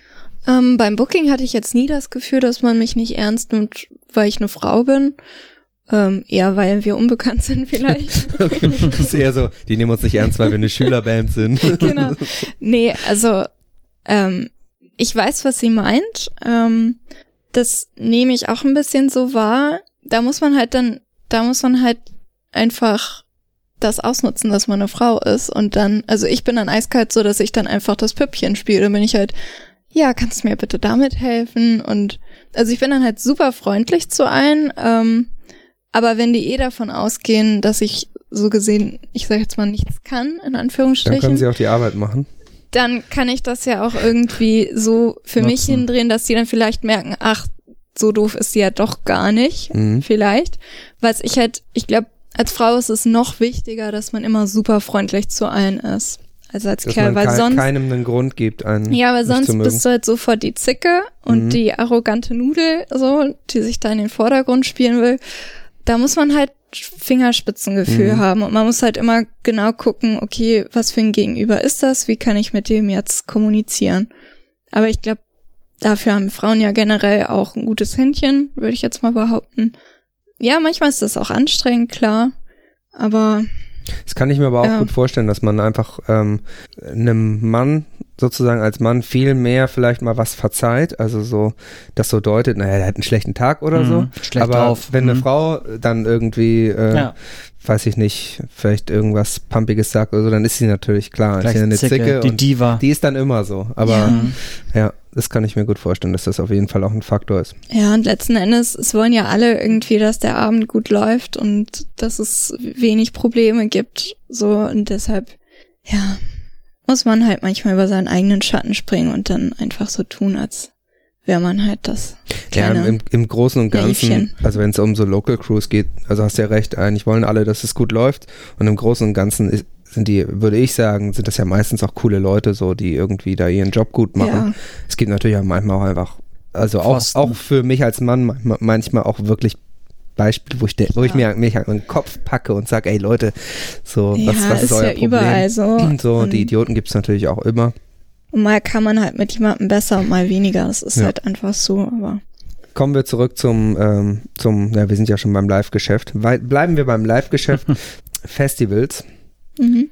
Ähm, beim Booking hatte ich jetzt nie das Gefühl, dass man mich nicht ernst nimmt, weil ich eine Frau bin. Ähm, eher weil wir unbekannt sind vielleicht. Das ist eher so, die nehmen uns nicht ernst, weil wir eine Schülerband sind. Genau. Nee, also ähm, ich weiß, was sie meint. Ähm, das nehme ich auch ein bisschen so wahr. Da muss man halt dann, da muss man halt einfach das ausnutzen, dass man eine Frau ist. Und dann, also ich bin dann eiskalt so, dass ich dann einfach das Püppchen spiele. Dann bin ich halt, ja, kannst du mir bitte damit helfen? Und also ich bin dann halt super freundlich zu allen. Ähm, aber wenn die eh davon ausgehen, dass ich so gesehen, ich sag jetzt mal, nichts kann, in Dann Anführungsstrichen, können sie auch die Arbeit machen. dann kann ich das ja auch irgendwie so für mich Nutzen. hindrehen, dass die dann vielleicht merken, ach, so doof ist sie ja doch gar nicht, Mhm. vielleicht. Was ich halt, ich glaube, als Frau ist es noch wichtiger, dass man immer super freundlich zu allen ist. Also als Dass Kerl, man weil kei- sonst, keinem einen Grund gibt, einen ja, weil nicht sonst zu mögen. bist du halt sofort die Zicke und Mhm. die arrogante Nudel, so, die sich da in den Vordergrund spielen will. Da muss man halt Fingerspitzengefühl Mhm. haben und man muss halt immer genau gucken, okay, was für ein Gegenüber ist das? Wie kann ich mit dem jetzt kommunizieren? Aber ich glaube, dafür haben Frauen ja generell auch ein gutes Händchen, würde ich jetzt mal behaupten. Ja, manchmal ist das auch anstrengend, klar, aber Das kann ich mir aber auch Ja. gut vorstellen, dass man einfach ähm, einem Mann sozusagen als Mann viel mehr vielleicht mal was verzeiht, also so, das so deutet, naja, der hat einen schlechten Tag oder Mhm. so. Schlecht aber drauf. wenn eine Mhm. Frau dann irgendwie, äh, Ja. weiß ich nicht, vielleicht irgendwas Pumpiges sagt oder so, dann ist sie natürlich klar, Gleich ist ja eine Zicke, Zicke die und Diva. die ist dann immer so. Aber Ja. Mhm. ja, das kann ich mir gut vorstellen, dass das auf jeden Fall auch ein Faktor ist. ja, und letzten Endes, es wollen ja alle irgendwie, dass der Abend gut läuft und dass es wenig Probleme gibt, so, und deshalb, ja, muss man halt manchmal über seinen eigenen Schatten springen und dann einfach so tun, als wäre man halt das Ja, kleine. im, im Großen und Ganzen, Nähchen. also wenn es um so Local Crews geht, also hast du ja recht, eigentlich wollen alle, dass es gut läuft und im Großen und Ganzen ist, sind die, würde ich sagen, sind das ja meistens auch coole Leute so, die irgendwie da ihren Job gut machen. Ja. Es gibt natürlich auch manchmal auch einfach, also auch, Pfosten. auch für mich als Mann manchmal, manchmal auch wirklich Beispiele, wo ich, de- wo ich mir mich an den Kopf packe und sage, ey Leute, so, Ja, was, was ist, ist euer ja Problem? überall so. So, Und- die Idioten gibt es natürlich auch immer. Und mal kann man halt mit jemandem besser und mal weniger. Das ist Ja. halt einfach so, aber Kommen wir zurück zum, ähm, zum, ja, wir sind ja schon beim Live-Geschäft. Wei- Bleiben wir beim Live-Geschäft. Festivals. mhm.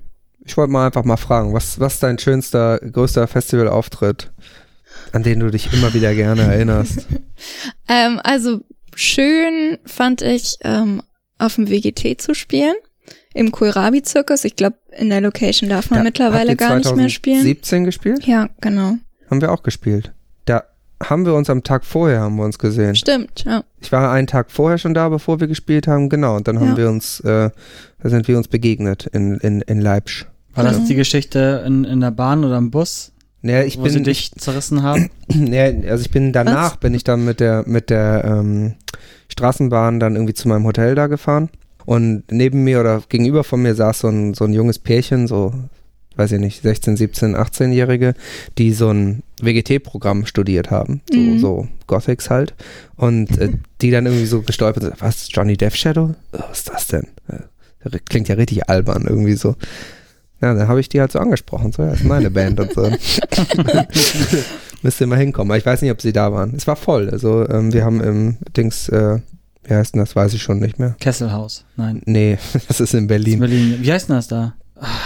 ich wollte mal einfach mal fragen, was, was ist dein schönster, größter Festivalauftritt, an den du dich immer wieder gerne erinnerst? ähm, also schön fand ich, ähm, auf dem W G T zu spielen, im Kohlrabi-Zirkus. Ich glaube, in der Location darf man Da, mittlerweile gar nicht mehr spielen. siebzehn gespielt? Ja, genau. Haben wir auch gespielt. Da haben wir uns am Tag vorher, haben wir uns gesehen. Stimmt, ja. Ich war einen Tag vorher schon da, bevor wir gespielt haben, genau. Und dann haben Ja. wir uns, äh, da sind wir uns begegnet in, in, in Leipzig. War das Genau. die Geschichte in, in der Bahn oder im Bus, Naja, ich wo bin, sie dich zerrissen haben? naja, also ich bin danach, Was? bin ich dann mit der, mit der ähm, Straßenbahn dann irgendwie zu meinem Hotel da gefahren. Und neben mir oder gegenüber von mir saß so ein, so ein junges Pärchen, so, weiß ich nicht, sechzehn, siebzehn, achtzehnjährige, die so ein W G T-Programm studiert haben, so, Mhm. so Gothics halt. Und äh, die dann irgendwie so gestolpert sind, was, Johnny Death Shadow? Oh, was ist das denn? Äh, klingt ja richtig albern irgendwie so. Ja, dann habe ich die halt so angesprochen, so, ja, das ist meine Band und so. Müsst ihr mal hinkommen. Aber ich weiß nicht, ob sie da waren. Es war voll, also ähm, wir haben im Dings, äh, wie heißt denn das, weiß ich schon nicht mehr. Kesselhaus. Nein. Nee, das ist in Das ist Berlin. Berlin. Wie heißt denn das da?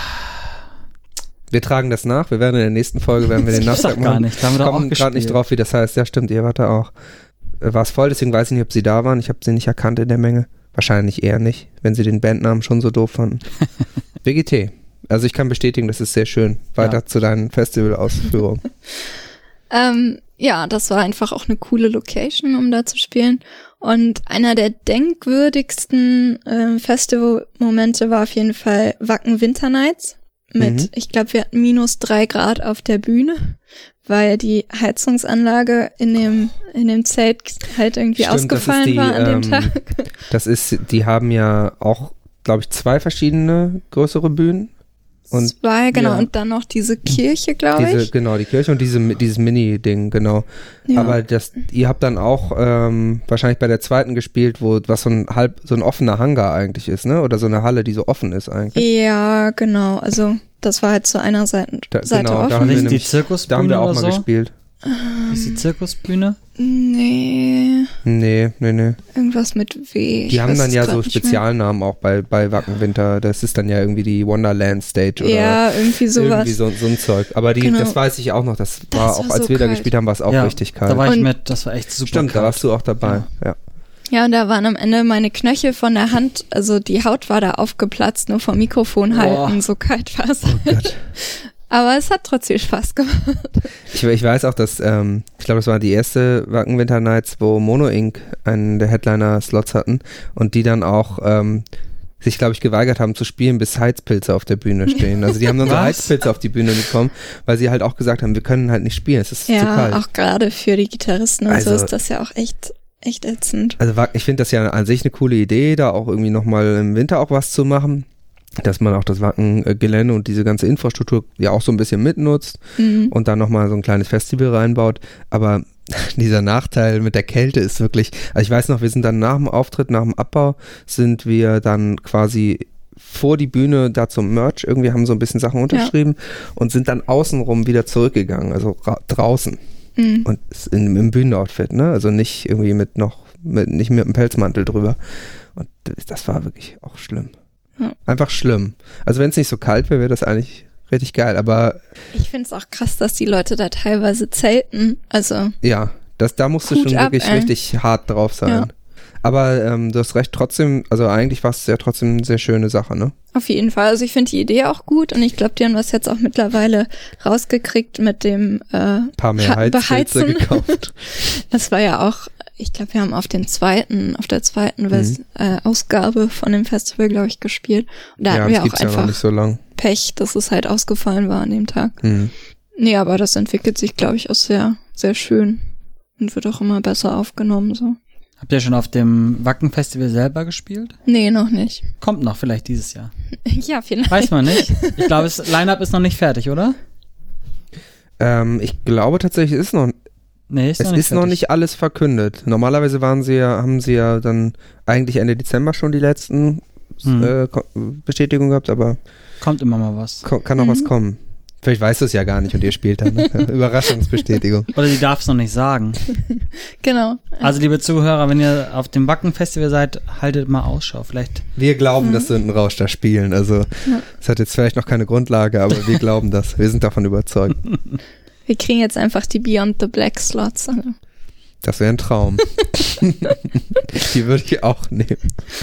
Wir tragen das nach. Wir werden in der nächsten Folge, werden wir den Das Nachtrag doch gar machen. nicht. Da haben wir doch auch Kommen gerade nicht gespielt. drauf, wie das heißt. Ja, stimmt, ihr wart da auch. Äh, War es voll, deswegen weiß ich nicht, ob sie da waren. Ich habe sie nicht erkannt in der Menge. Wahrscheinlich eher nicht, wenn sie den Bandnamen schon so doof fanden. W G T. Also ich kann bestätigen, das ist sehr schön. Weiter Ja. zu deinen Festivalausführungen. Ähm, ja, das war einfach auch eine coole Location, um da zu spielen. Und einer der denkwürdigsten äh, Festivalmomente war auf jeden Fall Wacken Winter Nights. Mit, Mhm. ich glaube, wir hatten minus drei Grad auf der Bühne, weil die Heizungsanlage in dem, in dem Zelt halt irgendwie Stimmt, das ist ausgefallen die, war an dem ähm, Tag. Das ist, die haben ja auch, glaube ich, zwei verschiedene größere Bühnen. Und Zwei, genau. ja. Und dann noch diese Kirche, glaube diese, ich. genau, die Kirche und diese, dieses Mini-Ding, genau. Ja. Aber das, ihr habt dann auch ähm, wahrscheinlich bei der zweiten gespielt, wo was so ein halb, so ein offener Hangar eigentlich ist, ne? Oder so eine Halle, die so offen ist eigentlich. Ja, genau. Also das war halt zu einer Seite, Da- Seite genau, da offen. haben wir Nicht die nämlich- Zirkusbühne Da haben wir auch oder mal so? gespielt. Ist die Zirkusbühne? Nee, Nee, nee, nee. irgendwas mit W. Ich Die haben weiß dann es ja grad so nicht mehr. Spezialnamen auch bei, bei Wacken Winter. Das ist dann ja irgendwie die Wonderland Stage oder Ja, irgendwie sowas. irgendwie so, so ein Zeug. Aber die, Genau. das weiß ich auch noch. Das, Das war war auch, als so wir da kalt. gespielt haben, war es auch ja, richtig kalt. Da war ich Und- mit, das war echt super Stimmt, da kalt. warst du auch dabei. Ja. Ja, und da waren am Ende meine Knöchel von der Hand, also die Haut war da aufgeplatzt, nur vom Mikrofon Boah. halten, so kalt war es. Gott. Aber es hat trotzdem Spaß gemacht. Ich, ich weiß auch, dass, ähm, ich glaube, das war die erste Wacken Winter Nights, wo Mono Inc einen der Headliner-Slots hatten und die dann auch ähm, sich, glaube ich, geweigert haben zu spielen, bis Heizpilze auf der Bühne stehen. Also die haben dann so Was? Heizpilze auf die Bühne bekommen, weil sie halt auch gesagt haben, wir können halt nicht spielen, es ist zu Ja, kalt. auch gerade für die Gitarristen und Also- so ist das ja auch echt, echt ätzend. Also Wacken- ich finde das ja an sich eine coole Idee, da auch irgendwie nochmal im Winter auch was zu machen. Dass man auch das Wacken-Gelände und diese ganze Infrastruktur ja auch so ein bisschen mitnutzt Mhm. und dann nochmal so ein kleines Festival reinbaut. Aber dieser Nachteil mit der Kälte ist wirklich, also ich weiß noch, wir sind dann nach dem Auftritt, nach dem Abbau, sind wir dann quasi vor die Bühne da zum Merch, irgendwie haben so ein bisschen Sachen unterschrieben und sind dann außenrum wieder zurückgegangen, also ra- draußen Mhm. und s- in, im Bühnenoutfit, ne? Also nicht irgendwie mit noch, mit, nicht mit einem Pelzmantel drüber. Und das, das war wirklich auch schlimm. Ja. Einfach schlimm. Also wenn es nicht so kalt wäre, wäre das eigentlich richtig geil. Aber Ich finde es auch krass, dass die Leute da teilweise zelten. Also, ja, das, da musst du Hut schon ab, wirklich ey. richtig hart drauf sein. Ja. Aber ähm, du hast recht, trotzdem, also eigentlich war es ja trotzdem eine sehr schöne Sache, ne? auf jeden Fall. Also ich finde die Idee auch gut und ich glaube, die haben das jetzt auch mittlerweile rausgekriegt mit dem äh, Ein paar mehr Ha- Heizpilze Beheizen. gekauft. Das war ja auch, ich glaube, wir haben auf den zweiten, auf der zweiten Mhm. Vers äh, Ausgabe von dem Festival, glaube ich, gespielt. Und da Ja, hatten das wir auch gibt's ja noch einfach nicht so lang. Pech, dass es halt ausgefallen war an dem Tag. Mhm. Nee, aber das entwickelt sich, glaube ich, auch sehr, sehr schön und wird auch immer besser aufgenommen, so. Habt ihr schon auf dem Wacken-Festival selber gespielt? Nee, noch nicht. Kommt noch, vielleicht dieses Jahr. Ja, vielleicht. Weiß man nicht. Ich glaube, das Line-Up ist noch nicht fertig, oder? Ähm, ich glaube tatsächlich, es ist noch, Nee, ist es noch nicht ist fertig. noch nicht alles verkündet. Normalerweise waren sie ja, haben sie ja dann eigentlich Ende Dezember schon die letzten Hm. äh, Ko- Bestätigungen gehabt, aber Kommt immer mal was. ko- kann noch Mhm. was kommen. Vielleicht weißt du es ja gar nicht und ihr spielt dann. Ne? Überraschungsbestätigung. Oder sie darf es noch nicht sagen. Genau. Also liebe Zuhörer, wenn ihr auf dem Wacken-Festival seid, haltet mal Ausschau. Vielleicht. Wir glauben, mhm. dass Sündenrausch da spielen. Also Ja. das hat jetzt vielleicht noch keine Grundlage, aber wir glauben das. Wir sind davon überzeugt. Wir kriegen jetzt einfach die Beyond the Black Slots. Also. Das wäre ein Traum. Die würde ich auch nehmen.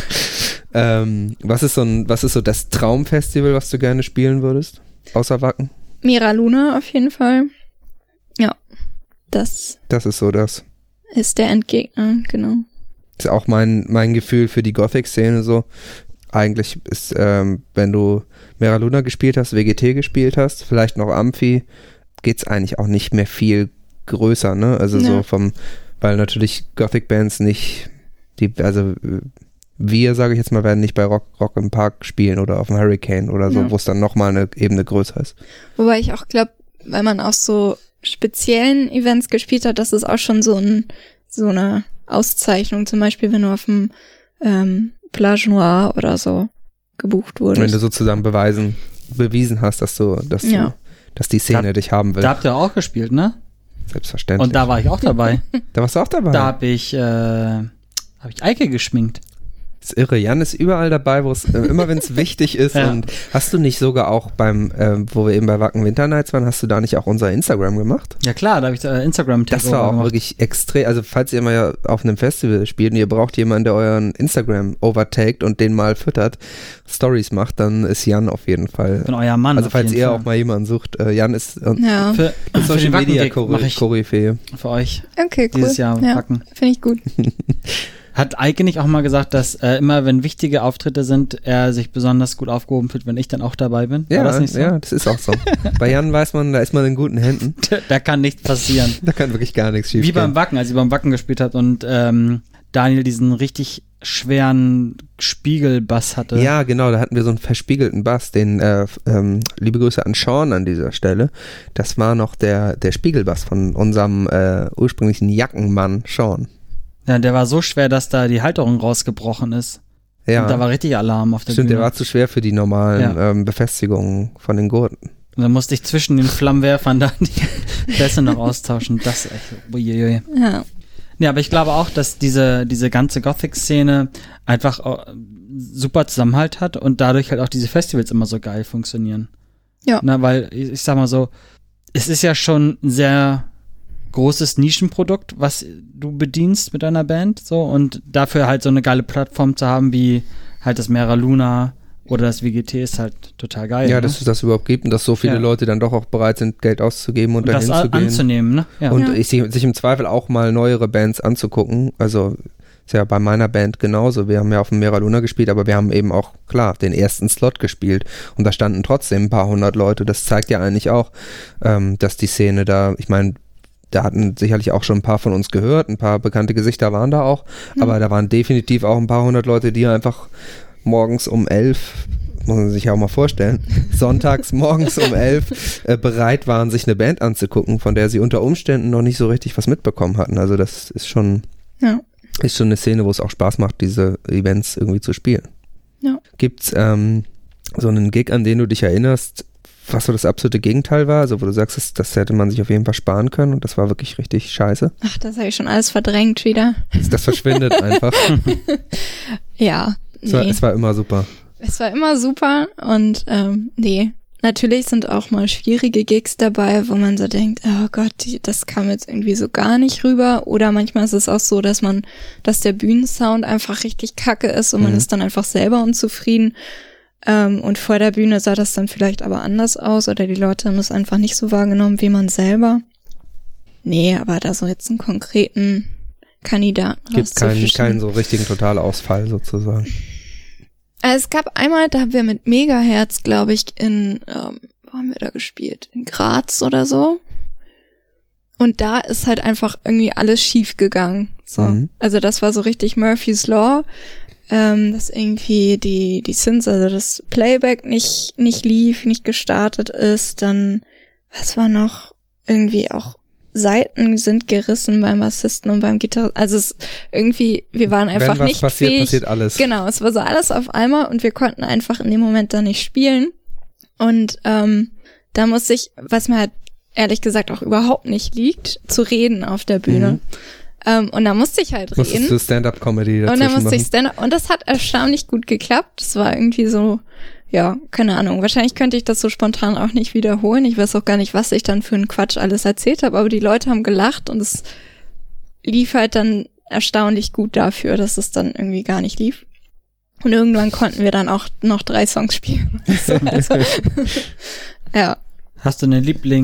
Ähm, was ist so ein, was ist so das Traumfestival, was du gerne spielen würdest? Außer Wacken? Mira Luna auf jeden Fall. Ja, das Das ist so das. ist der Endgegner, genau. Ist auch mein, mein Gefühl für die Gothic-Szene so. Eigentlich ist, ähm, wenn du Mera Luna gespielt hast, W G T gespielt hast, vielleicht noch Amphi, geht's eigentlich auch nicht mehr viel größer, ne? Also Ja. so vom, weil natürlich Gothic-Bands nicht, die, also wir, sage ich jetzt mal, werden nicht bei Rock, Rock im Park spielen oder auf dem Hurricane oder so, Ja. wo es dann nochmal eine Ebene größer ist. Wobei ich auch glaube, weil man auf so speziellen Events gespielt hat, das ist auch schon so ein so eine Auszeichnung. Zum Beispiel, wenn du auf dem ähm, Plage Noire oder so gebucht wurdest. Wenn du sozusagen beweisen, bewiesen hast, dass du, dass Ja. du, dass die Szene Da- dich haben will. Da habt ihr auch gespielt, ne? Selbstverständlich. Und da war ich auch dabei. Da warst du auch dabei. Da habe ich, äh, hab ich Eike geschminkt. Das ist irre. Jan ist überall dabei, wo es äh, immer wenn es wichtig ist. Ja. Und hast du nicht sogar auch beim, ähm, wo wir eben bei Wacken Winter Nights waren, hast du da nicht auch unser Instagram gemacht? Ja klar, da habe ich äh, instagram Das war auch gemacht. wirklich extrem. Also falls ihr mal ja auf einem Festival spielt und ihr braucht jemanden, der euren Instagram overtaked und den mal füttert, Stories macht, dann ist Jan auf jeden Fall. Ich bin euer Mann. Also auf falls jeden ihr Fall. auch mal jemanden sucht, äh, Jan ist äh, Ja, Für, für Social den Media Wacken-Gig mache ich Koryphäe. für euch okay, cool. dieses Jahr ja, Wacken. finde ich gut. Hat Eike nicht auch mal gesagt, dass äh, immer wenn wichtige Auftritte sind, er sich besonders gut aufgehoben fühlt, wenn ich dann auch dabei bin? War Ja, das nicht so? ja, das ist auch so. Bei Jan weiß man, da ist man in guten Händen. Da kann nichts passieren. Da kann wirklich gar nichts schief Wie beim gehen. Wacken, als ihr beim Wacken gespielt habt und ähm, Daniel diesen richtig schweren Spiegelbass hatte. Ja, genau, da hatten wir so einen verspiegelten Bass, den, äh, ähm, liebe Grüße an Sean an dieser Stelle. Das war noch der, der Spiegelbass von unserem äh, ursprünglichen Jackenmann Sean. Ja, der war so schwer, dass da die Halterung rausgebrochen ist. Ja, Und da war richtig Alarm auf der stimmt, der Bühne. war zu schwer für die normalen Ja. ähm, Befestigungen von den Gurten. Und dann musste ich zwischen den Flammenwerfern da die Bässe noch austauschen. Das ist echt, uiuiui. Ja, Ja, aber ich glaube auch, dass diese, diese ganze Gothic-Szene einfach äh, super Zusammenhalt hat und dadurch halt auch diese Festivals immer so geil funktionieren. Ja. Na, weil, ich, ich sag mal so, es ist ja schon ein sehr großes Nischenprodukt, was du bedienst mit deiner Band, so, und dafür halt so eine geile Plattform zu haben, wie halt das Mera Luna oder das W G T ist halt total geil. Ja, ne? dass es das überhaupt gibt und dass so viele Ja. Leute dann doch auch bereit sind, Geld auszugeben und, und das dahin a- zu gehen. anzunehmen, ne? Ja. Und Ja. ich, sich im Zweifel auch mal neuere Bands anzugucken. Also ist ja bei meiner Band genauso. Wir haben ja auf dem Mera Luna gespielt, aber wir haben eben auch, klar, den ersten Slot gespielt. Und da standen trotzdem ein paar hundert Leute. Das zeigt ja eigentlich auch, ähm, dass die Szene da, ich meine, da hatten sicherlich auch schon ein paar von uns gehört, ein paar bekannte Gesichter waren da auch, aber da waren definitiv auch ein paar hundert Leute, die einfach morgens um elf, muss man sich ja auch mal vorstellen, sonntags morgens um elf äh, bereit waren, sich eine Band anzugucken, von der sie unter Umständen noch nicht so richtig was mitbekommen hatten. Also das ist schon, ja. ist schon eine Szene, wo es auch Spaß macht, diese Events irgendwie zu spielen. Ja. Gibt's ähm, so einen Gig, an den du dich erinnerst, was so das absolute Gegenteil war, also wo du sagst, das, das hätte man sich auf jeden Fall sparen können und das war wirklich richtig scheiße. Ach, das habe ich schon alles verdrängt wieder. Das, das verschwindet einfach. Ja, Es, war, nee. es war immer super. Es war immer super und ähm, nee, natürlich sind auch mal schwierige Gigs dabei, wo man so denkt, oh Gott, die, das kam jetzt irgendwie so gar nicht rüber. Oder manchmal ist es auch so, dass man, dass der Bühnensound einfach richtig kacke ist und man Mhm. ist dann einfach selber unzufrieden. Ähm, und vor der Bühne sah das dann vielleicht aber anders aus oder die Leute haben es einfach nicht so wahrgenommen wie man selber. Nee, aber da so jetzt einen konkreten Kandidaten Gibt keinen, rauszufischen. keinen so richtigen Totalausfall sozusagen. Also es gab einmal, da haben wir mit Megaherz, glaube ich, in, ähm, wo haben wir da gespielt? In Graz oder so. Und da ist halt einfach irgendwie alles schief gegangen. So. Mhm. Also das war so richtig Murphy's Law, ähm, dass irgendwie die, die Synths, also das Playback nicht, nicht lief, nicht gestartet ist. Dann, was war noch? Irgendwie auch Seiten sind gerissen beim Bassisten und beim Gitarristen. Also es irgendwie, wir waren einfach Wenn was nicht passiert, fähig. passiert alles. Genau, es war so alles auf einmal und wir konnten einfach in dem Moment da nicht spielen. Und ähm, da muss ich, was mir halt ehrlich gesagt auch überhaupt nicht liegt, zu reden auf der Bühne. Mhm. Ähm, und da musste ich halt Musstest reden. du Stand-up-Comedy dazwischen Und dann musste machen. ich Stand-up. Und das hat erstaunlich gut geklappt. Das war irgendwie so, ja, keine Ahnung. Wahrscheinlich könnte ich das so spontan auch nicht wiederholen. Ich weiß auch gar nicht, was ich dann für einen Quatsch alles erzählt habe. Aber die Leute haben gelacht und es lief halt dann erstaunlich gut dafür, dass es dann irgendwie gar nicht lief. Und irgendwann konnten wir dann auch noch drei Songs spielen. Also, ja. Hast du eine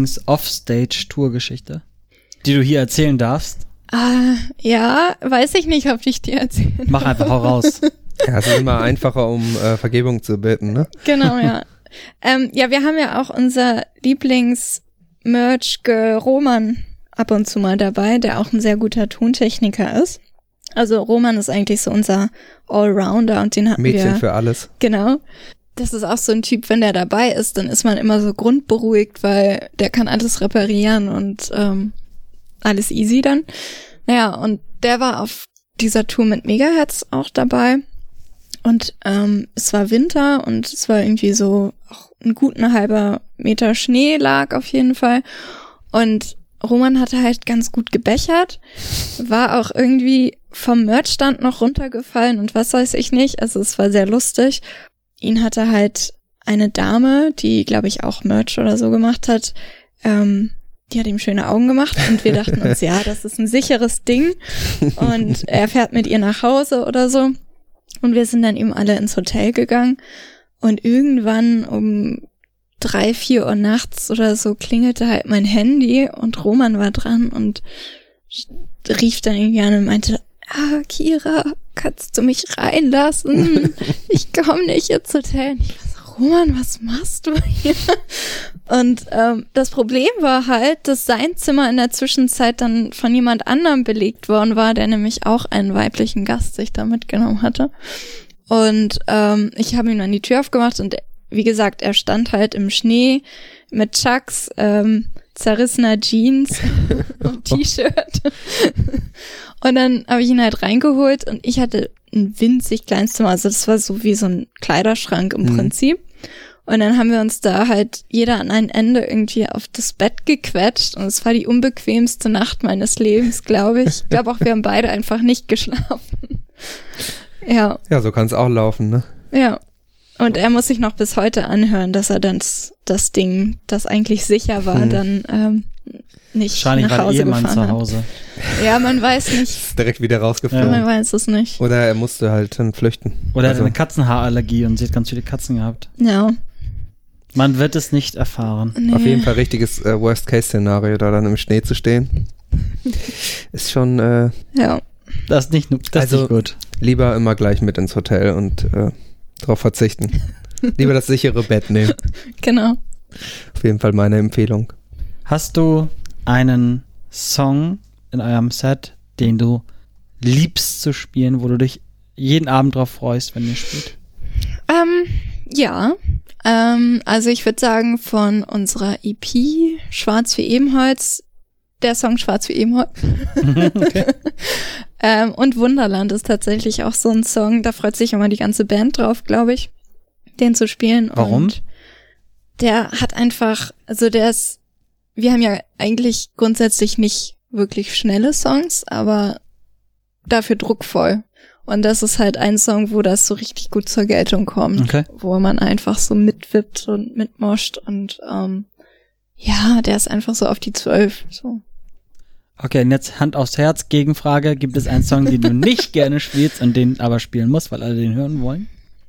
Lieblings-Offstage-Tour-Geschichte, die du hier erzählen darfst? Ah, ja, weiß ich nicht, ob ich dir erzählen Mach einfach, hau raus. Ja, es ist immer einfacher, um äh, Vergebung zu bitten, ne? Genau, ja. ähm, ja, wir haben ja auch unser Lieblings-Merch-Girl Roman ab und zu mal dabei, der auch ein sehr guter Tontechniker ist. Also Roman ist eigentlich so unser Allrounder und den hatten Mädchen wir. für alles. Genau. Das ist auch so ein Typ, wenn der dabei ist, dann ist man immer so grundberuhigt, weil der kann alles reparieren und ähm, alles easy dann. Naja, und der war auf dieser Tour mit Megahertz auch dabei. Und ähm, es war Winter und es war irgendwie so auch ein guten halber Meter Schnee lag auf jeden Fall. Und Roman hatte halt ganz gut gebechert, war auch irgendwie vom Merchstand noch runtergefallen und was weiß ich nicht. Also es war sehr lustig. Ihn hatte halt eine Dame, die, glaube ich, auch Merch oder so gemacht hat, ähm, die hat ihm schöne Augen gemacht und wir dachten uns, ja, das ist ein sicheres Ding und er fährt mit ihr nach Hause oder so. Und wir sind dann eben alle ins Hotel gegangen und irgendwann um drei, vier Uhr nachts oder so klingelte halt mein Handy und Roman war dran und rief dann irgendwie an und meinte, ah, Kira, kannst du mich reinlassen? Ich komme nicht ins Hotel. Und ich war so, Roman, was machst du hier? Und ähm, das Problem war halt, dass sein Zimmer in der Zwischenzeit dann von jemand anderem belegt worden war, der nämlich auch einen weiblichen Gast sich da mitgenommen hatte. Und ähm, ich habe ihm dann die Tür aufgemacht und wie gesagt, er stand halt im Schnee mit Chucks, ähm, zerrissener Jeans und T-Shirt. Und dann habe ich ihn halt reingeholt und ich hatte ein winzig kleines Zimmer. Also das war so wie so ein Kleiderschrank im mhm. Prinzip. Und dann haben wir uns da halt jeder an ein Ende irgendwie auf das Bett gequetscht. Und es war die unbequemste Nacht meines Lebens, glaube ich. Ich glaube auch, wir haben beide einfach nicht geschlafen. Ja. Ja, so kann es auch laufen, ne? Ja. Und er muss sich noch bis heute anhören, dass er dann das, das Ding, das eigentlich sicher war, hm. dann ähm, nicht nach Hause gefahren hat. Zu Hause. Ja, man weiß nicht. Ist direkt wieder rausgeflogen. Ja. Man weiß es nicht. Oder er musste halt dann flüchten. Oder er also. hat eine Katzenhaarallergie und sie hat ganz viele Katzen gehabt. Ja. Man wird es nicht erfahren. Nee. Auf jeden Fall richtiges äh, Worst-Case-Szenario, da dann im Schnee zu stehen. Ist schon äh, ja. Das ist nicht, das also ist nicht gut. Lieber immer gleich mit ins Hotel und äh, darauf verzichten. Lieber das sichere Bett nehmen. Genau. Auf jeden Fall meine Empfehlung. Hast du einen Song in eurem Set, den du liebst zu spielen, wo du dich jeden Abend drauf freust, wenn ihr spielt? Ähm, ja. Ähm, also ich würde sagen, von unserer E P Schwarz wie Ebenholz, der Song Schwarz wie Ebenholz. Okay. ähm, und Wunderland ist tatsächlich auch so ein Song, da freut sich immer die ganze Band drauf, glaube ich, den zu spielen. Warum? Und der hat einfach, also der ist, wir haben ja eigentlich grundsätzlich nicht wirklich schnelle Songs, aber dafür druckvoll. Und das ist halt ein Song, wo das so richtig gut zur Geltung kommt, okay. Wo man einfach so mitwippt und mitmoscht und ähm, ja, der ist einfach so auf die Zwölf. So. Okay, und jetzt Hand aufs Herz, Gegenfrage, gibt es einen Song, den du nicht gerne spielst und den aber spielen musst, weil alle den hören wollen?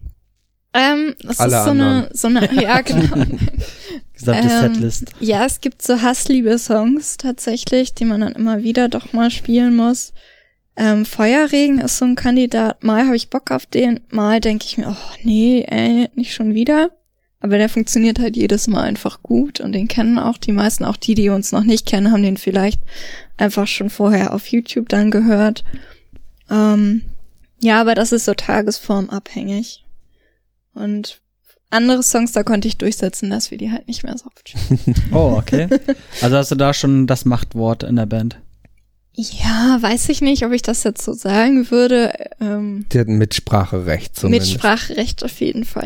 Ähm, das alle ist so anderen. eine, so eine, ja genau. Gesamte ähm, Setlist. Ja, es gibt so Hassliebe-Songs tatsächlich, die man dann immer wieder doch mal spielen muss. Ähm, Feuerregen ist so ein Kandidat. Mal habe ich Bock auf den, mal denke ich mir, oh nee, ey, nicht schon wieder. Aber der funktioniert halt jedes Mal einfach gut und den kennen auch die meisten, auch die, die uns noch nicht kennen, haben den vielleicht einfach schon vorher auf YouTube dann gehört. Ähm, ja, aber das ist so tagesformabhängig. Und andere Songs, da konnte ich durchsetzen, dass wir die halt nicht mehr so oft spielen. Oh, okay. Also hast du da schon das Machtwort in der Band? Ja, weiß ich nicht, ob ich das jetzt so sagen würde. Ähm, Die hatten Mitspracherecht zumindest. Mitspracherecht auf jeden Fall, ja.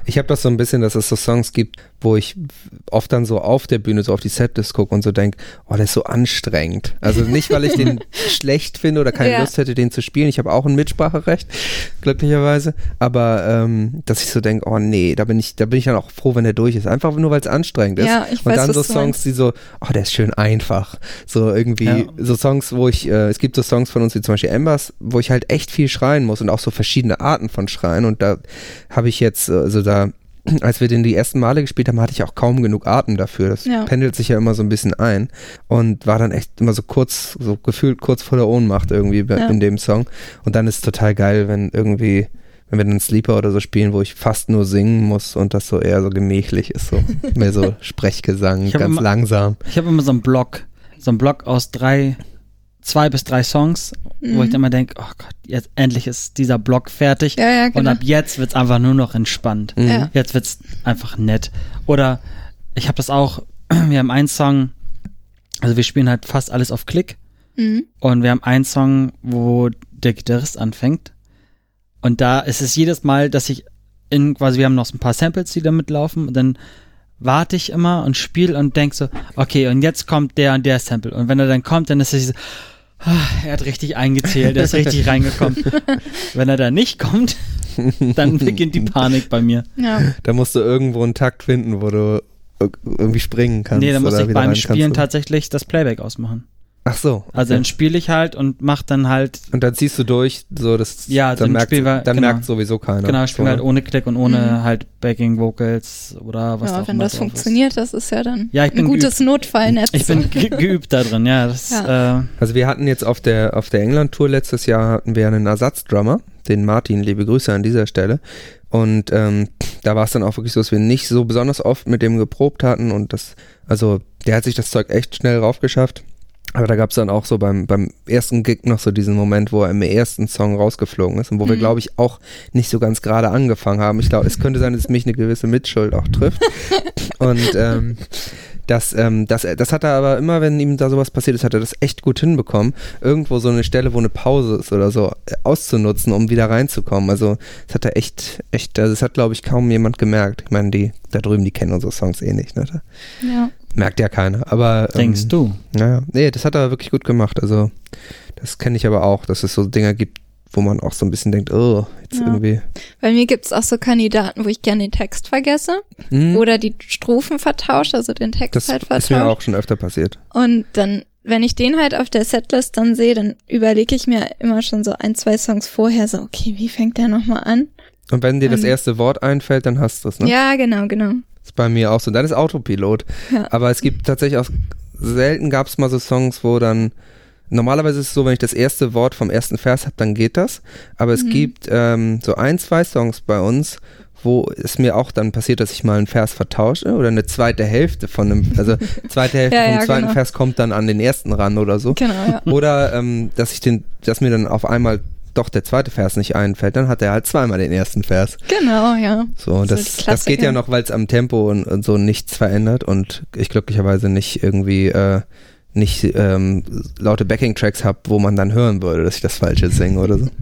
Ich habe das so ein bisschen, dass es so Songs gibt, wo ich oft dann so auf der Bühne so auf die Setlist gucke und so denke, oh, der ist so anstrengend. Also nicht, weil ich den schlecht finde oder keine Ja. Lust hätte, den zu spielen. Ich habe auch ein Mitspracherecht, glücklicherweise. Aber ähm, dass ich so denke, oh nee, da bin ich, da bin ich dann auch froh, wenn der durch ist. Einfach nur, weil es anstrengend ist. Ja, ich und weiß, dann was so du Songs, meinst. die so, oh, der ist schön einfach. So irgendwie, Ja. so Songs, wo ich, äh, es gibt so Songs von uns, wie zum Beispiel Embers, wo ich halt echt viel schreien muss und auch so verschiedene Arten von Schreien. Und da habe ich jetzt, also da, als wir den die ersten Male gespielt haben, hatte ich auch kaum genug Atem dafür. Das Ja. pendelt sich ja immer so ein bisschen ein und war dann echt immer so kurz, so gefühlt kurz vor der Ohnmacht irgendwie be- Ja. in dem Song. Und dann ist es total geil, wenn irgendwie, wenn wir dann Sleeper oder so spielen, wo ich fast nur singen muss und das so eher so gemächlich ist, so mehr so Sprechgesang, Ich hab ganz immer- langsam. Ich habe immer so einen Block, so einen Block aus drei, zwei bis drei Songs, Mhm. wo ich dann mal denke, oh Gott, jetzt endlich ist dieser Block fertig. Ja, ja, Und genau. ab jetzt wird's einfach nur noch entspannt. Mhm. Ja. Jetzt wird's einfach nett. Oder ich habe das auch, wir haben einen Song, also wir spielen halt fast alles auf Klick Mhm. und wir haben einen Song, wo der Gitarrist anfängt und da ist es jedes Mal, dass ich in, quasi wir haben noch so ein paar Samples, die da mitlaufen und dann warte ich immer und spiele und denk so, okay, und jetzt kommt der und der Sample und wenn er dann kommt, dann ist es so, ah, er hat richtig eingezählt, er ist richtig reingekommen. Wenn er da nicht kommt, dann beginnt die Panik bei mir. Ja. Da musst du irgendwo einen Takt finden, wo du ir- irgendwie springen kannst. Nee, dann muss oder ich wieder beim rein Spielen kannst. tatsächlich das Playback ausmachen. Ach so. Also okay. dann spiele ich halt und mach dann halt, Und dann ziehst du durch, so das, Ja, dann, dann merkt, spielen wir- dann genau. merkt sowieso keiner. genau, spielen halt vorher. ohne Klick und ohne Mhm. halt Backing Vocals oder was da Ja, auch wenn immer das drauf funktioniert, das ist ja dann Ja, ich ein bin gutes Notfallnetz. Ist. Ich bin ge geübt da drin, ja. Das, Äh, Also wir hatten jetzt auf der auf der England-Tour letztes Jahr hatten wir einen Ersatzdrummer, den Martin, liebe Grüße an dieser Stelle. Und ähm, da war es dann auch wirklich so, dass wir nicht so besonders oft mit dem geprobt hatten und das, also der hat sich das Zeug echt schnell raufgeschafft. Aber da gab es dann auch so beim, beim ersten Gig noch so diesen Moment, wo er im ersten Song rausgeflogen ist und wo wir, Mhm. glaube ich, auch nicht so ganz gerade angefangen haben. Ich glaube, es könnte sein, dass mich eine gewisse Mitschuld auch trifft. Und ähm, das, ähm, das, das hat er aber immer, wenn ihm da sowas passiert ist, hat er das echt gut hinbekommen, irgendwo so eine Stelle, wo eine Pause ist oder so, äh, auszunutzen, um wieder reinzukommen. Also das hat er echt, echt, also das hat, glaube ich, kaum jemand gemerkt. Ich meine, die da drüben, die kennen unsere Songs eh nicht, ne? Da Ja. merkt ja keiner. Aber denkst ähm, du? Naja, nee, das hat er wirklich gut gemacht. Also das kenne ich aber auch, dass es so Dinger gibt, wo man auch so ein bisschen denkt, oh, jetzt Ja. irgendwie. Bei mir gibt's auch so Kandidaten, wo ich gerne den Text vergesse Hm, oder die Strophen vertausche, also den Text das halt ist mir vertausche. auch schon öfter passiert. Und dann, wenn ich den halt auf der Setlist dann sehe, dann überlege ich mir immer schon so ein, zwei Songs vorher so, okay, wie fängt der nochmal an? Und wenn dir das Ähm, erste Wort einfällt, dann hast du es, ne? Ja, genau, genau. Das ist bei mir auch so. Dann ist Autopilot. Ja. Aber es gibt tatsächlich auch, selten gab es mal so Songs, wo dann, normalerweise ist es so, wenn ich das erste Wort vom ersten Vers habe, dann geht das. Aber es Mhm. gibt ähm, so ein, zwei Songs bei uns, wo es mir auch dann passiert, dass ich mal einen Vers vertausche oder eine zweite Hälfte von einem, also zweite Hälfte Ja, vom ja, zweiten genau. Vers kommt dann an den ersten ran oder so. Genau, ja. Oder ähm, dass ich den, dass mir dann auf einmal doch der zweite Vers nicht einfällt, dann hat er halt zweimal den ersten Vers. Genau, ja. So, So das, die das geht Klassiker. ja noch, weil es am Tempo und, und so nichts verändert und ich glücklicherweise nicht irgendwie äh, nicht ähm, laute Backing-Tracks habe, wo man dann hören würde, dass ich das Falsche singe oder so.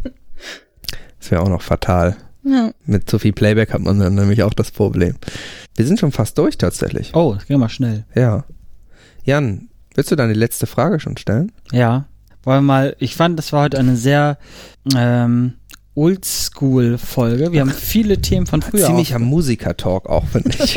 Das wäre auch noch fatal. Ja. Mit zu viel Playback hat man dann nämlich auch das Problem. Wir sind schon fast durch tatsächlich. Oh, das ging mal schnell. Ja. Jan, willst du deine letzte Frage schon stellen? Ja. Wollen wir mal, ich fand, das war heute eine sehr ähm, Oldschool-Folge. Wir haben viele Themen von früher. Ziemlicher auf- Musiker-Talk auch, finde ich.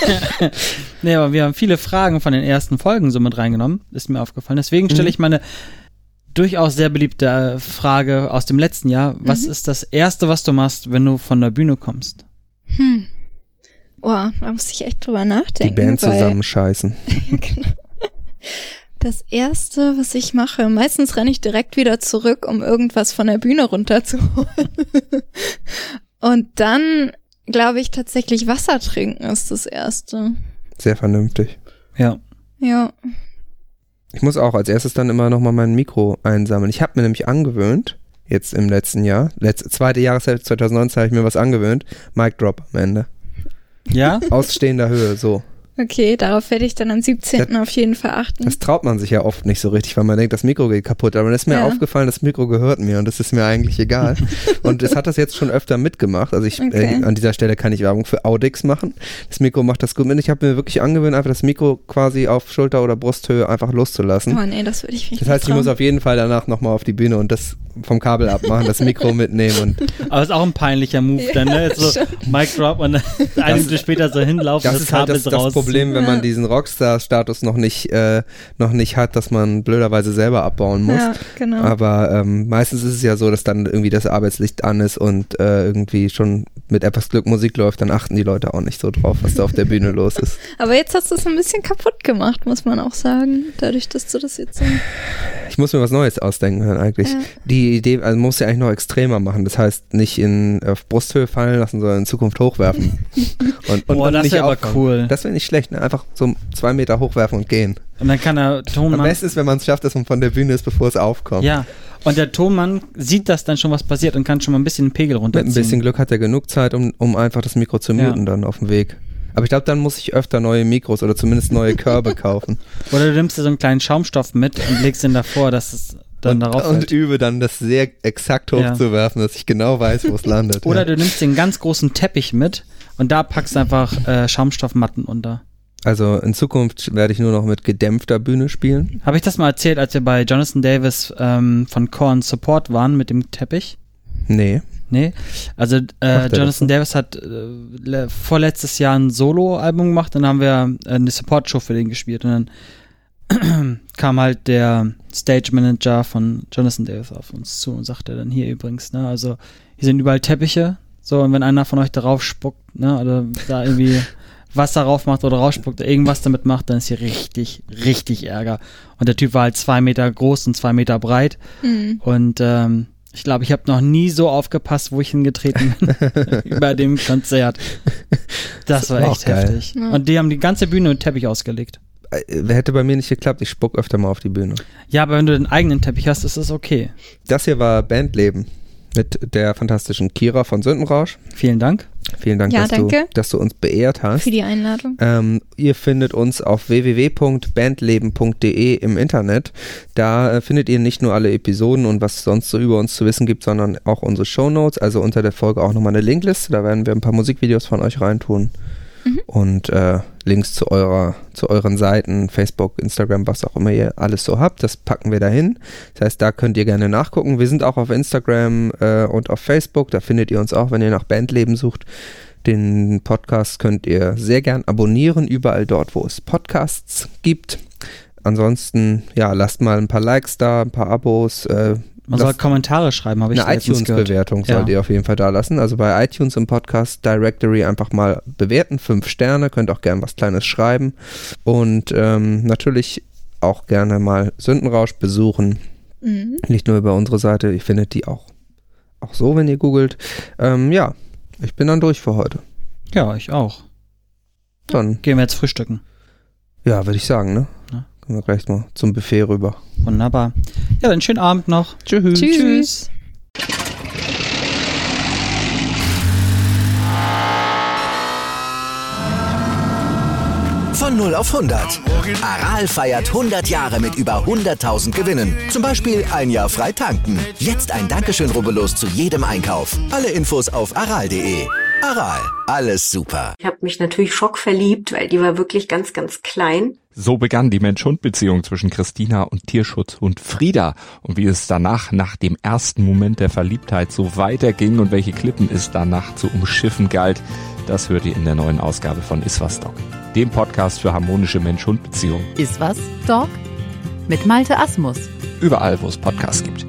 Nee, aber wir haben viele Fragen von den ersten Folgen so mit reingenommen, ist mir aufgefallen. Deswegen stelle Mhm. ich meine durchaus sehr beliebte äh, Frage aus dem letzten Jahr. Was Mhm. ist das Erste, was du machst, wenn du von der Bühne kommst? Hm. Boah, da muss ich echt drüber Die nachdenken. Band weil zusammenscheißen. Das Erste, was ich mache, meistens renne ich direkt wieder zurück, um irgendwas von der Bühne runterzuholen. Und dann, glaube ich, tatsächlich Wasser trinken ist das Erste. Sehr vernünftig. Ja. Ja. Ich muss auch als erstes dann immer nochmal mein Mikro einsammeln. Ich habe mir nämlich angewöhnt, jetzt im letzten Jahr, letzte, zweite Jahreshälfte zwanzig neunzehn habe ich mir was angewöhnt, Mic Drop am Ende. Ja? Aus stehender Höhe, so. Okay, darauf werde ich dann am siebzehnten Das, auf jeden Fall achten. Das traut man sich ja oft nicht so richtig, weil man denkt, das Mikro geht kaputt. Aber das ist mir Ja. aufgefallen, das Mikro gehört mir und das ist mir eigentlich egal. Und es hat das jetzt schon öfter mitgemacht. Also ich Okay. äh, an dieser Stelle kann ich Werbung für Audix machen. Das Mikro macht das gut mit. Ich habe mir wirklich angewöhnt, einfach das Mikro quasi auf Schulter- oder Brusthöhe einfach loszulassen. Oh nee, das würde ich nicht Das heißt, ich trauen. muss auf jeden Fall danach nochmal auf die Bühne und das vom Kabel abmachen, das Mikro mitnehmen und Aber ist auch ein peinlicher Move Ja, dann, ne? So schon. Mic Drop und dann eine Minute später so hinlaufen, das das, ist halt Kabel das, ist das raus. Problem, wenn man Ja. diesen Rockstar-Status noch nicht, äh, noch nicht hat, dass man blöderweise selber abbauen muss. Ja, genau. Aber ähm, meistens ist es ja so, dass dann irgendwie das Arbeitslicht an ist und äh, irgendwie schon mit etwas Glück Musik läuft, dann achten die Leute auch nicht so drauf, was da auf der Bühne los ist. Aber jetzt hast du es ein bisschen kaputt gemacht, muss man auch sagen. Dadurch, dass du das jetzt so... Ich muss mir was Neues ausdenken hören eigentlich. Ja. Die Idee, also muss ja eigentlich noch extremer machen. Das heißt, nicht in auf Brusthöhe fallen lassen, sondern in Zukunft hochwerfen. und, und, Boah, und das nicht wär aber auffangen. cool. Das wäre nicht schlecht, ne? Einfach so zwei Meter hochwerfen und gehen. Und dann kann der Am Tonmann... besten ist, wenn man es schafft, dass man von der Bühne ist, bevor es aufkommt. Ja, und der Tonmann sieht das dann schon, was passiert und kann schon mal ein bisschen den Pegel Mit runterziehen. ein bisschen Glück hat er genug Zeit, um, um einfach das Mikro zu Ja. muten dann auf dem Weg. Aber ich glaube, dann muss ich öfter neue Mikros oder zumindest neue Körbe kaufen. Oder du nimmst dir so einen kleinen Schaumstoff mit und legst ihn davor, dass es dann und, darauf und fällt. übe dann, das sehr exakt Ja. hochzuwerfen, dass ich genau weiß, wo es landet. Oder ja. du nimmst den ganz großen Teppich mit und da packst du einfach äh, Schaumstoffmatten unter. Also in Zukunft werde ich nur noch mit gedämpfter Bühne spielen. Habe ich das mal erzählt, als wir bei Jonathan Davis ähm, von Korn Support waren mit dem Teppich? Nee. Nee. Also Macht äh, er das Jonathan so? Davis hat äh, le- vorletztes Jahr ein Solo-Album gemacht, dann haben wir äh, eine Support-Show für den gespielt und dann kam halt der Stage-Manager von Jonathan Davis auf uns zu und sagte dann, hier übrigens, ne, also hier sind überall Teppiche, so, und wenn einer von euch darauf spuckt, ne, oder da irgendwie Wasser drauf macht oder rausspuckt oder irgendwas damit macht, dann ist hier richtig, richtig Ärger. Und der Typ war halt zwei Meter groß und zwei Meter breit Mhm. und ähm, ich glaube, ich habe noch nie so aufgepasst, wo ich hingetreten bin, wie bei dem Konzert. Das Das war war echt auch geil. heftig. Ja. Und die haben die ganze Bühne mit Teppich ausgelegt. Äh, Hätte bei mir nicht geklappt, ich spuck öfter mal auf die Bühne. Ja, aber wenn du den eigenen Teppich hast, ist das okay. Das hier war Bandleben mit der fantastischen Kira von Sündenrausch. Vielen Dank. Vielen Dank, Ja, dass, danke. Du, dass du uns beehrt hast. Für die Einladung. Ähm, ihr findet uns auf w w w punkt bandleben punkt d e im Internet. Da äh, findet ihr nicht nur alle Episoden und was sonst so über uns zu wissen gibt, sondern auch unsere Shownotes. Also unter der Folge auch nochmal eine Linkliste. Da werden wir ein paar Musikvideos von euch reintun. Mhm. Und äh, Links zu eurer, zu euren Seiten, Facebook, Instagram, was auch immer ihr alles so habt, das packen wir dahin. Das heißt, da könnt ihr gerne nachgucken. Wir sind auch auf Instagram äh, und auf Facebook, da findet ihr uns auch, wenn ihr nach Bandleben sucht. Den Podcast könnt ihr sehr gern abonnieren, überall dort, wo es Podcasts gibt. Ansonsten, ja, lasst mal ein paar Likes da, ein paar Abos. Äh, Man soll lasst- Kommentare schreiben, habe ich eine letztens gehört. iTunes-Bewertung Ja. sollt ihr auf jeden Fall da lassen. Also bei iTunes im Podcast Directory einfach mal bewerten, fünf Sterne, könnt auch gerne was Kleines schreiben und ähm, natürlich auch gerne mal Sündenrausch besuchen. Mhm. Nicht nur über unsere Seite, ihr findet die auch, auch so, wenn ihr googelt. Ähm, ja, ich bin dann durch für heute. Ja, ich auch. Dann, Gehen wir jetzt frühstücken. ja, würde ich sagen, ne? Ja. Können wir gleich mal zum Buffet rüber. Wunderbar. Ja, dann schönen Abend noch. Tschüss. Tschüss. Von null auf hundert. Aral feiert hundert Jahre mit über hunderttausend Gewinnen. Zum Beispiel ein Jahr frei tanken. Jetzt ein Dankeschön, rubbellos zu jedem Einkauf. Alle Infos auf aral punkt de. Aral, alles super. Ich habe mich natürlich schockverliebt, weil die war wirklich ganz, ganz klein. So begann die Mensch-Hund-Beziehung zwischen Christina und Tierschutzhund Frieda. Und wie es danach, nach dem ersten Moment der Verliebtheit, so weiterging und welche Klippen es danach zu umschiffen galt, das hört ihr in der neuen Ausgabe von Iswas Dog, dem Podcast für harmonische Mensch-Hund-Beziehungen. Ist was, Dog? Mit Malte Asmus. Überall, wo es Podcasts gibt.